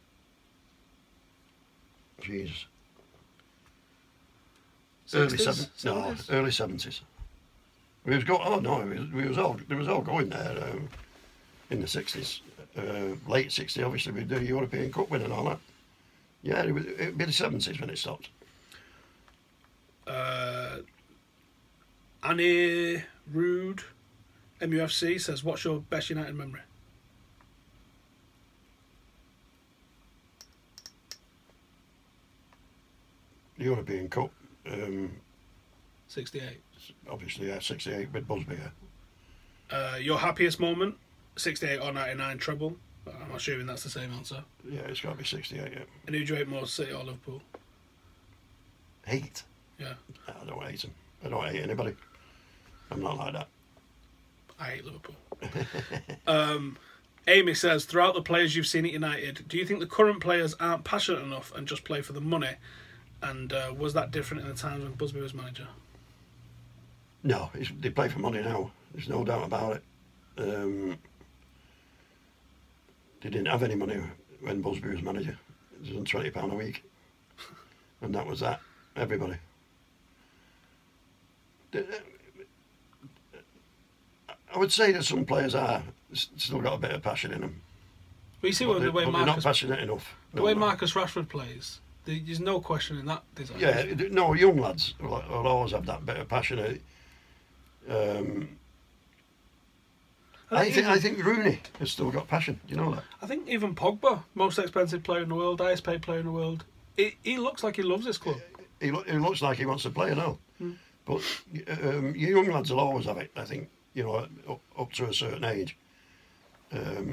Jesus. Early sixties? seven, no, seventies? early seventies. We was go. Oh no, we was, we was all there was all going there um, in the sixties, uh, late sixties. Obviously, with the European Cup win and all that. Yeah, it was, it'd be the seventies when it stopped. Uh, Annie Rude, M U F C says, "What's your best United memory?" The European Cup. Um, sixty-eight. Obviously, yeah, sixty-eight with Busby. Yeah. Uh, your happiest moment? sixty-eight or ninety-nine treble? I'm assuming that's the same answer. Yeah, it's got to be sixty-eight. Yeah. And who do you hate more, City or Liverpool? Hate? Yeah. I don't hate them. I don't hate anybody. I'm not like that. I hate Liverpool. um, Amy says, throughout the players you've seen at United, do you think the current players aren't passionate enough and just play for the money? And uh, was that different in the times when Busby was manager? No, it's, they play for money now. There's no doubt about it. Um, they didn't have any money when Busby was manager. It was on twenty pounds a week. And that was that. Everybody. I would say that some players are still got a bit of passion in them. Well, you see but what they, the way but they're not Marcus, passionate enough. the No, way no. Marcus Rashford plays, there's no question in that. Is there? Yeah, no, young lads will, will always have that bit of passion. Um, I I think think even- I think Rooney has still got passion. Do you know that? I think even Pogba, most expensive player in the world, highest paid player in the world, he, he looks like he loves this club. He, lo- he looks like he wants to play now. Hmm. But um, you young lads will always have it. I think you know up, up to a certain age. Um,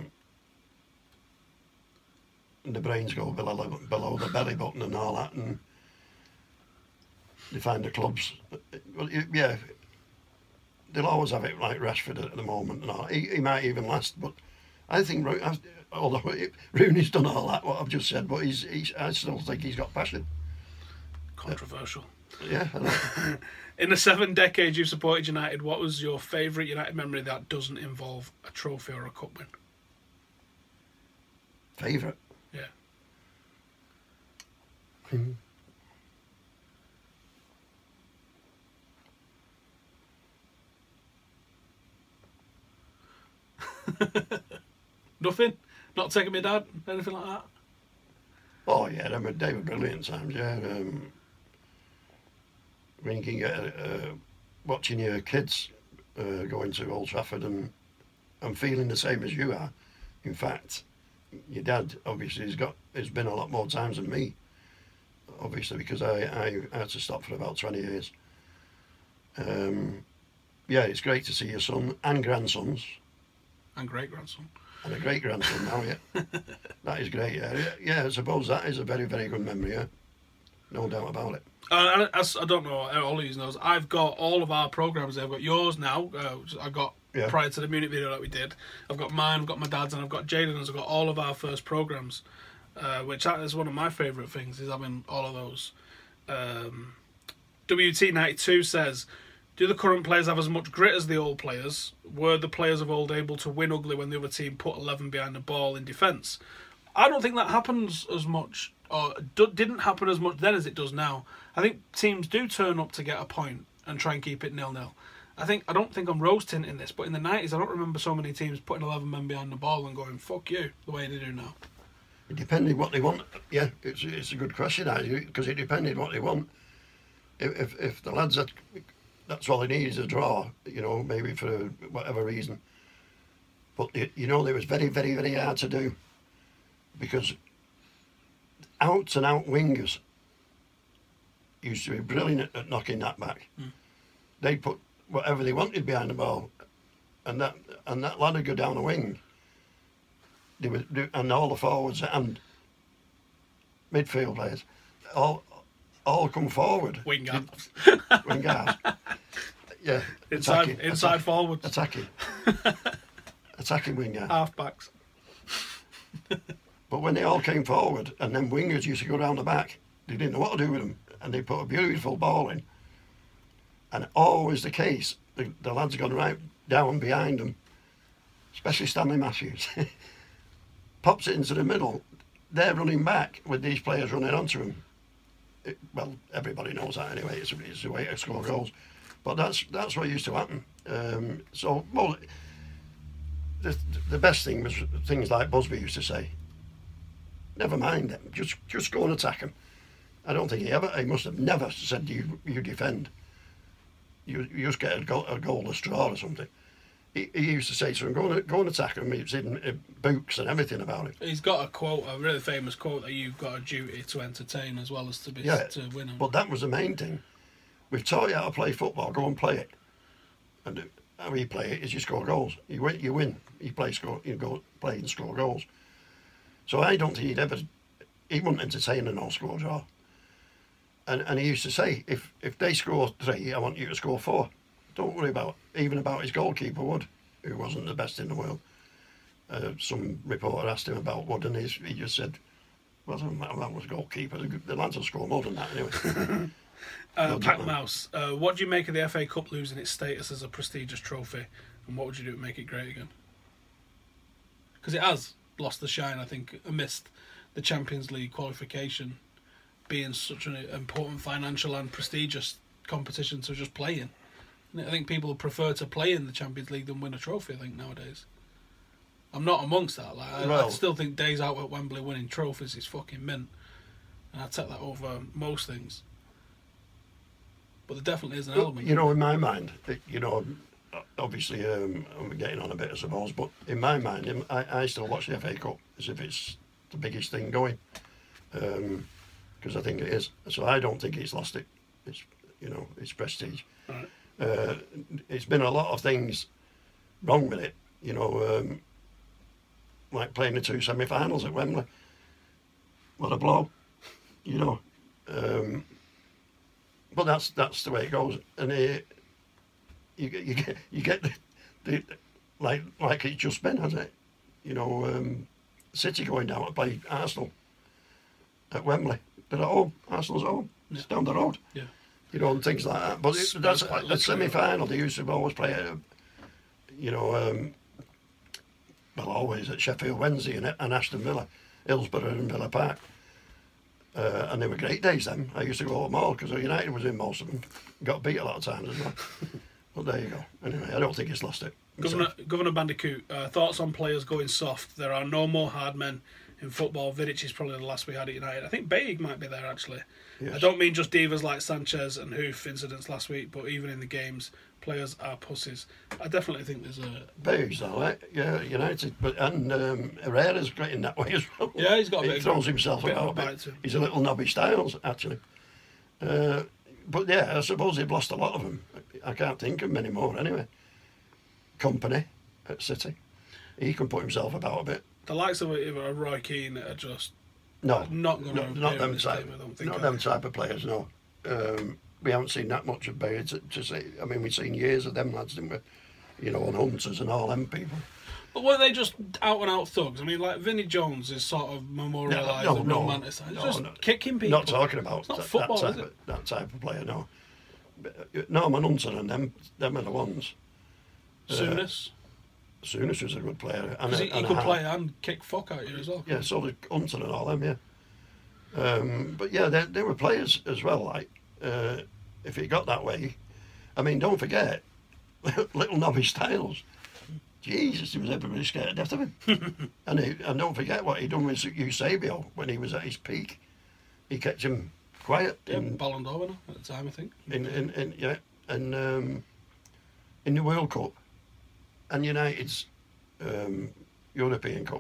and the brains go below, below the belly button and all that, and they find the clubs. Well, yeah, they'll always have it like Rashford at the moment and all. He, he might even last, but I think Ro- I- although Rooney's done all that what I've just said, but he's, he's I still think he's got passion. Controversial. Yeah. I know. In the seven decades you've supported United, what was your favourite United memory that doesn't involve a trophy or a cup win? Favourite. Yeah. Hmm. Nothing? Not taking my dad? Anything like that? Oh yeah, they were, they were brilliant times. Yeah, um, when you can get uh, watching your kids uh, going to Old Trafford and and feeling the same as you are. In fact, your dad obviously has got has been a lot more times than me. Obviously, because I, I had to stop for about twenty years. Um, yeah, it's great to see your son and grandsons. And great grandson. And a great grandson now, yeah. That is great, yeah. yeah. Yeah, I suppose that is a very, very good memory, yeah. No doubt about it. Uh, and as I don't know, all of you knows, I've got all of our programmes. I've got yours now. Uh, which I got Yeah. prior to the Munich video that we did. I've got mine, I've got my dad's, and I've got Jaden's. I've got all of our first programmes, uh, which is one of my favourite things, is having all of those. Um, W T ninety-two says, do the current players have as much grit as the old players? Were the players of old able to win ugly when the other team put eleven behind the ball in defence? I don't think that happens as much, or d- didn't happen as much then as it does now. I think teams do turn up to get a point and try and keep it nil-nil. I think I don't think I'm rose tinting this, but in the nineties I don't remember so many teams putting eleven men behind the ball and going fuck you the way they do now. It depended what they want. Yeah, it's it's a good question, because it depended what they want. If if, if the lads that that's all they need is a draw, you know, maybe for whatever reason. But it, you know, it was very, very, very hard to do, because out and out wingers used to be brilliant at knocking that back. Mm. They put whatever they wanted behind the ball, and that and that lad would go down the wing. They would do, and all the forwards and midfield players all all come forward. Wing halves. Wing halves. Yeah. Inside, attacking, inside attack, forwards. Attacking. Attacking winger. Half backs. But when they all came forward, and then wingers used to go down the back, they didn't know what to do with them, and they put a beautiful ball in. And always the case, the, the lads gone right down behind them, especially Stanley Matthews, pops it into the middle. They're running back with these players running onto them. It, well, everybody knows that anyway. It's, it's the way to score goals. But that's that's what used to happen. Um, so, well, the, the best thing was things like Busby used to say, never mind them, just just go and attack them. I don't think he ever, he must have never said you you defend. You, you just get a goal, a goal of straw or something. He, he used to say to him, go and, go and attack him. He's in uh, books and everything about it. He's got a quote, a really famous quote, that you've got a duty to entertain as well as to be Yeah, to win them. but that was the main thing. We've taught you how to play football, go and play it. And how you play it is you score goals. You win, you win. You play, score, you go play and score goals. So I don't think he'd ever, he wouldn't entertain a no-score draw. And and he used to say, if if they score three, I want you to score four. Don't worry about, even about his goalkeeper, Wood, who wasn't the best in the world. Uh, some reporter asked him about Wood, and he, he just said, well, doesn't matter about his goalkeeper, the, the lads will score more than that anyway. uh, Pac Mouse, uh, what do you make of the F A Cup losing its status as a prestigious trophy, and what would you do to make it great again? Because it has lost the shine, I think, amidst the Champions League qualification being such an important financial and prestigious competition to just play in. I think people prefer to play in the Champions League than win a trophy, I think, nowadays. I'm not amongst that. Like, I, well, I still think days out at Wembley winning trophies is fucking mint. And I take that over most things. But there definitely is an element. You know, in my mind, you know, obviously um, I'm getting on a bit, I suppose, but in my mind, I, I still watch the F A Cup as if it's the biggest thing going. Um, because I think it is. So I don't think it's lost it. It's, you know, it's prestige. Right. Uh, it's been a lot of things wrong with it, you know, um, like playing the two semi-finals at Wembley. What a blow, you know. Um, but that's that's the way it goes, and uh, you get you get you get the, the like like it's just been, hasn't it? You know, um, City going down to play Arsenal at Wembley. They're at home. Arsenal's at home. It's down the road. Yeah. You know, and things like that. But it, that's quite the semi-final. They used to always play, at, you know, um, well, always at Sheffield Wednesday and, and Aston Villa, Hillsborough and Villa Park. Uh, and they were great days then. I used to go to them all because United was in most of them. Got beat a lot of times as well. But there you go. Anyway, I don't think it's lost it. Governor, Governor Bandicoot, uh, thoughts on players going soft? There are no more hard men in football. Vidic is probably the last we had at United. I think Baig might be there, actually. Yes. I don't mean just divas like Sanchez and Hoof incidents last week, but even in the games, players are pussies. I definitely think there's a... Baig's all right, yeah, United. But and um, Herrera's great in that way as well. Yeah, he's got a he bit throws of, himself bit about of a a bit. bite to him. He's a little knobby Styles, actually. Uh, but yeah, I suppose they've lost a lot of them. I can't think of many more anyway. Company at City. He can put himself about a bit. The likes of a Roy Keane are just no, not going to no, not them this type, game, I don't think. not them type of players. No, um, we haven't seen that much of Baird to, to see. I mean, we've seen years of them lads, didn't we? You know, and Hunters and all them people. But were they just out and out thugs? I mean, like Vinnie Jones is sort of memorialised no, no, and no, romanticised. no, just no, kicking people. Not talking about it's not that, football, that, type is it? of, that type of player. No, Norman Hunter and them, them are the ones. Souness. Uh, Souness was a good player. Because he, he could play and kick fuck out you as well. Yeah, so did Hunter and all them, yeah. Um, but yeah, they, they were players as well, like, uh, if it got that way. I mean, don't forget, little Nobby Styles. Jesus, he was everybody scared to death of him. and, he, and don't forget what he done with Eusebio when he was at his peak. He kept him quiet. Yeah, in, Ballon d'Or winner at the time, I think. In, in, in, yeah, and um, in the World Cup and United's um, European Cup.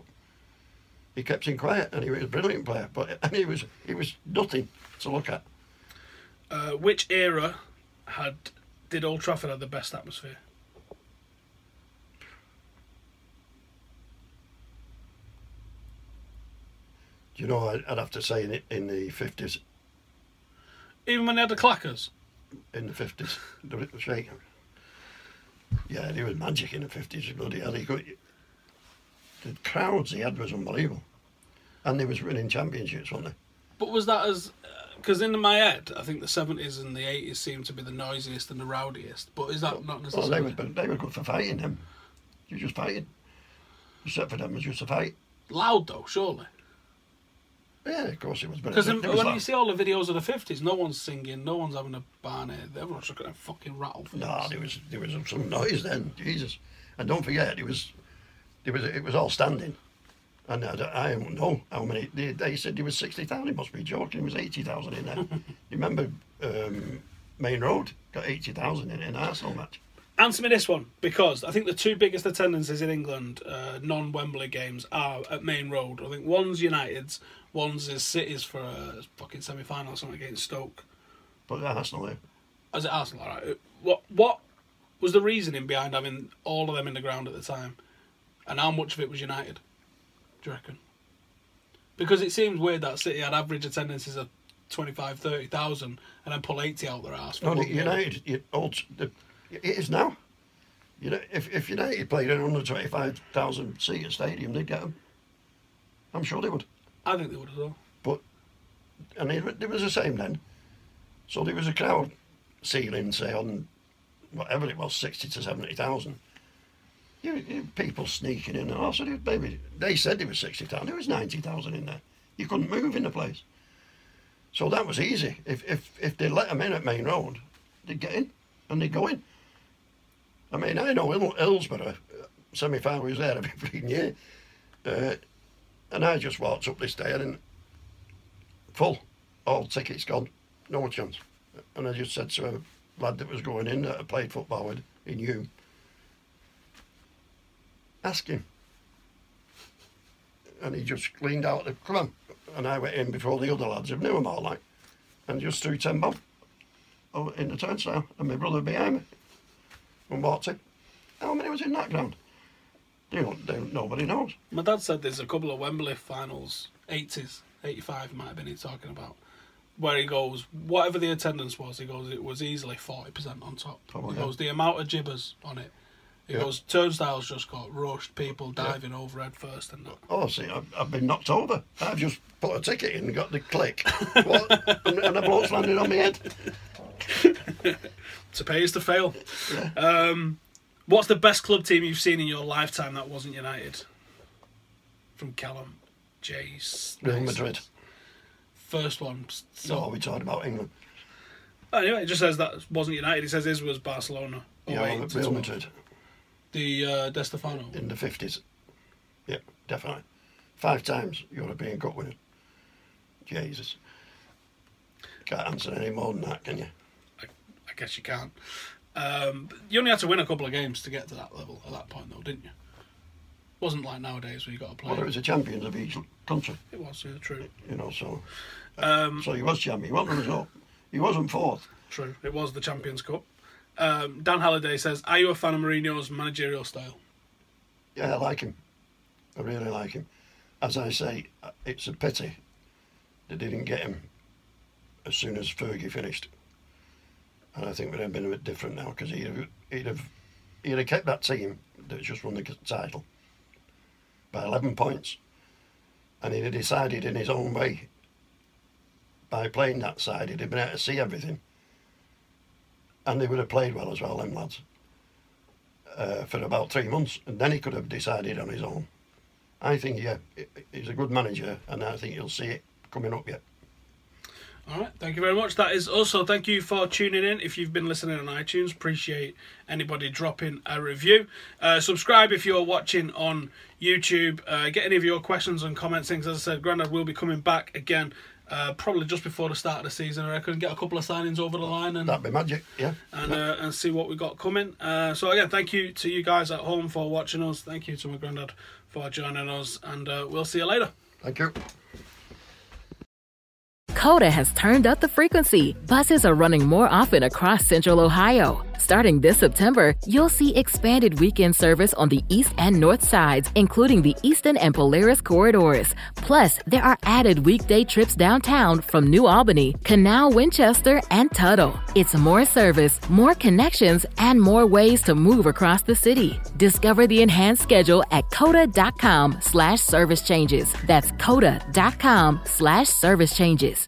He kept him quiet, and he was a brilliant player. But and he was he was nothing to look at. Uh, which era had did Old Trafford have the best atmosphere? Do you know? I'd, I'd have to say in, in the fifties. Even when they had the clackers. In the fifties, the little shaker. Yeah, he was magic in the fifties. Bloody hell, he could. The crowds he had was unbelievable, and they was winning championships, weren't they? But was that as... Because in my head, I think the seventies and the eighties seemed to be the noisiest and the rowdiest. But is that well, not necessarily... Well, they were, they were good for fighting, them. You're just fighting. Except for them, it was just a fight. Loud, though, surely. Yeah, of course it was. Because when like, you see all the videos of the fifties, no one's singing, no one's having a barney. Everyone's just got a fucking rattle. For no, there was there was some noise then. Jesus, and don't forget, it was it was it was all standing. And I, I don't know how many. They, they said there was sixty thousand. He must be joking. There was eighty thousand in there. You remember um, Main Road got eighty thousand in an Arsenal match. Answer me this one, because I think the two biggest attendances in England, uh, non-Wembley games, are at Main Road. I think one's United's, one's is City's for a fucking semi-final or something against Stoke. But Arsenal, yeah. Is it Arsenal? All right. What what was the reasoning behind having all of them in the ground at the time, and how much of it was United? Do you reckon? Because it seems weird that City had average attendances of twenty-five, thirty thousand and then pull eighty out their arse. No, United, you, old, the, it is now. You know, if, if United played in a one hundred twenty-five thousand seat stadium, they'd get them. I'm sure they would. I think they would as well. But, and it, it was the same then. So there was a crowd ceiling, say, on whatever it was, sixty to seventy thousand. You, you, people sneaking in and all. So they, maybe, they said there was sixty thousand. There was ninety thousand in there. You couldn't move in the place. So that was easy. If if if they let them in at Main Road, they'd get in and they'd go in. I mean, I know Il- Hillsborough, semi-final was there every year. Uh, and I just walked up this day and full, all tickets gone, no chance. And I just said to a lad that was going in that I played football with, he knew, ask him. And he just leaned out, the, come on. And I went in before the other lads, I knew them all like, and just threw ten bob over in the turnstile, and my brother behind me, and walked in. How many was in that ground? You know, they, nobody knows. My dad said there's a couple of Wembley finals, eighties, eighty-five might have been he's talking about, where he goes, whatever the attendance was, he goes, it was easily forty percent on top. Oh, he yeah. goes, the amount of jibbers on it. He Yeah. goes, turnstiles just got rushed, people diving yeah. over head first and that. Oh, see, I've, I've been knocked over. I've just put a ticket in and got the click. What? and, and a bloke's landed on my head. To pay is to fail. Yeah. Um, what's the best club team you've seen in your lifetime that wasn't United? From Callum J. Real Madrid. First one. So, No, we talked about England. Anyway, it just says that wasn't United. He says his was Barcelona. Yeah, oh, Real Madrid. The uh, De Stefano. In the fifties. Yeah, definitely. Five times European Cup winner. Jesus. Can't answer any more than that, can you? I, I guess you can't. Um, you only had to win a couple of games to get to that level at that point, though, didn't you? Wasn't like nowadays where you got to play. Well, it was the champions of each country. It was, yeah, true. You know, so. Um, so he was champion. He wasn't result. He wasn't fourth. True. It was the Champions Cup. Um, Dan Halliday says, are you a fan of Mourinho's managerial style? Yeah, I like him. I really like him. As I say, it's a pity they didn't get him as soon as Fergie finished. And I think we'd have been a bit different now, because he'd have, he'd, have, he'd have kept that team that just won the title by eleven points. And he'd have decided in his own way, by playing that side, he'd have been able to see everything. And they would have played well as well, them lads, uh, for about three months. And then he could have decided on his own. I think, yeah, he's a good manager, and I think you'll see it coming up yet. All right, thank you very much. That is also, thank you for tuning in. If you've been listening on iTunes, appreciate anybody dropping a review. Uh, subscribe if you're watching on YouTube. Uh, get any of your questions and comments. Things, as I said, Grandad will be coming back again. Uh, probably just before the start of the season, I reckon. Get a couple of signings over the line and that'd be magic, yeah. And yeah. Uh, and see what we got coming. Uh, so again, thank you to you guys at home for watching us. Thank you to my granddad for joining us, and uh, we'll see you later. Thank you. Coda has turned up the frequency. Buses are running more often across Central Ohio. Starting this September, you'll see expanded weekend service on the east and north sides, including the Eastern and Polaris corridors. Plus, there are added weekday trips downtown from New Albany, Canal, Winchester, and Tuttle. It's more service, more connections, and more ways to move across the city. Discover the enhanced schedule at coda.com slash service changes. That's coda.com slash service changes.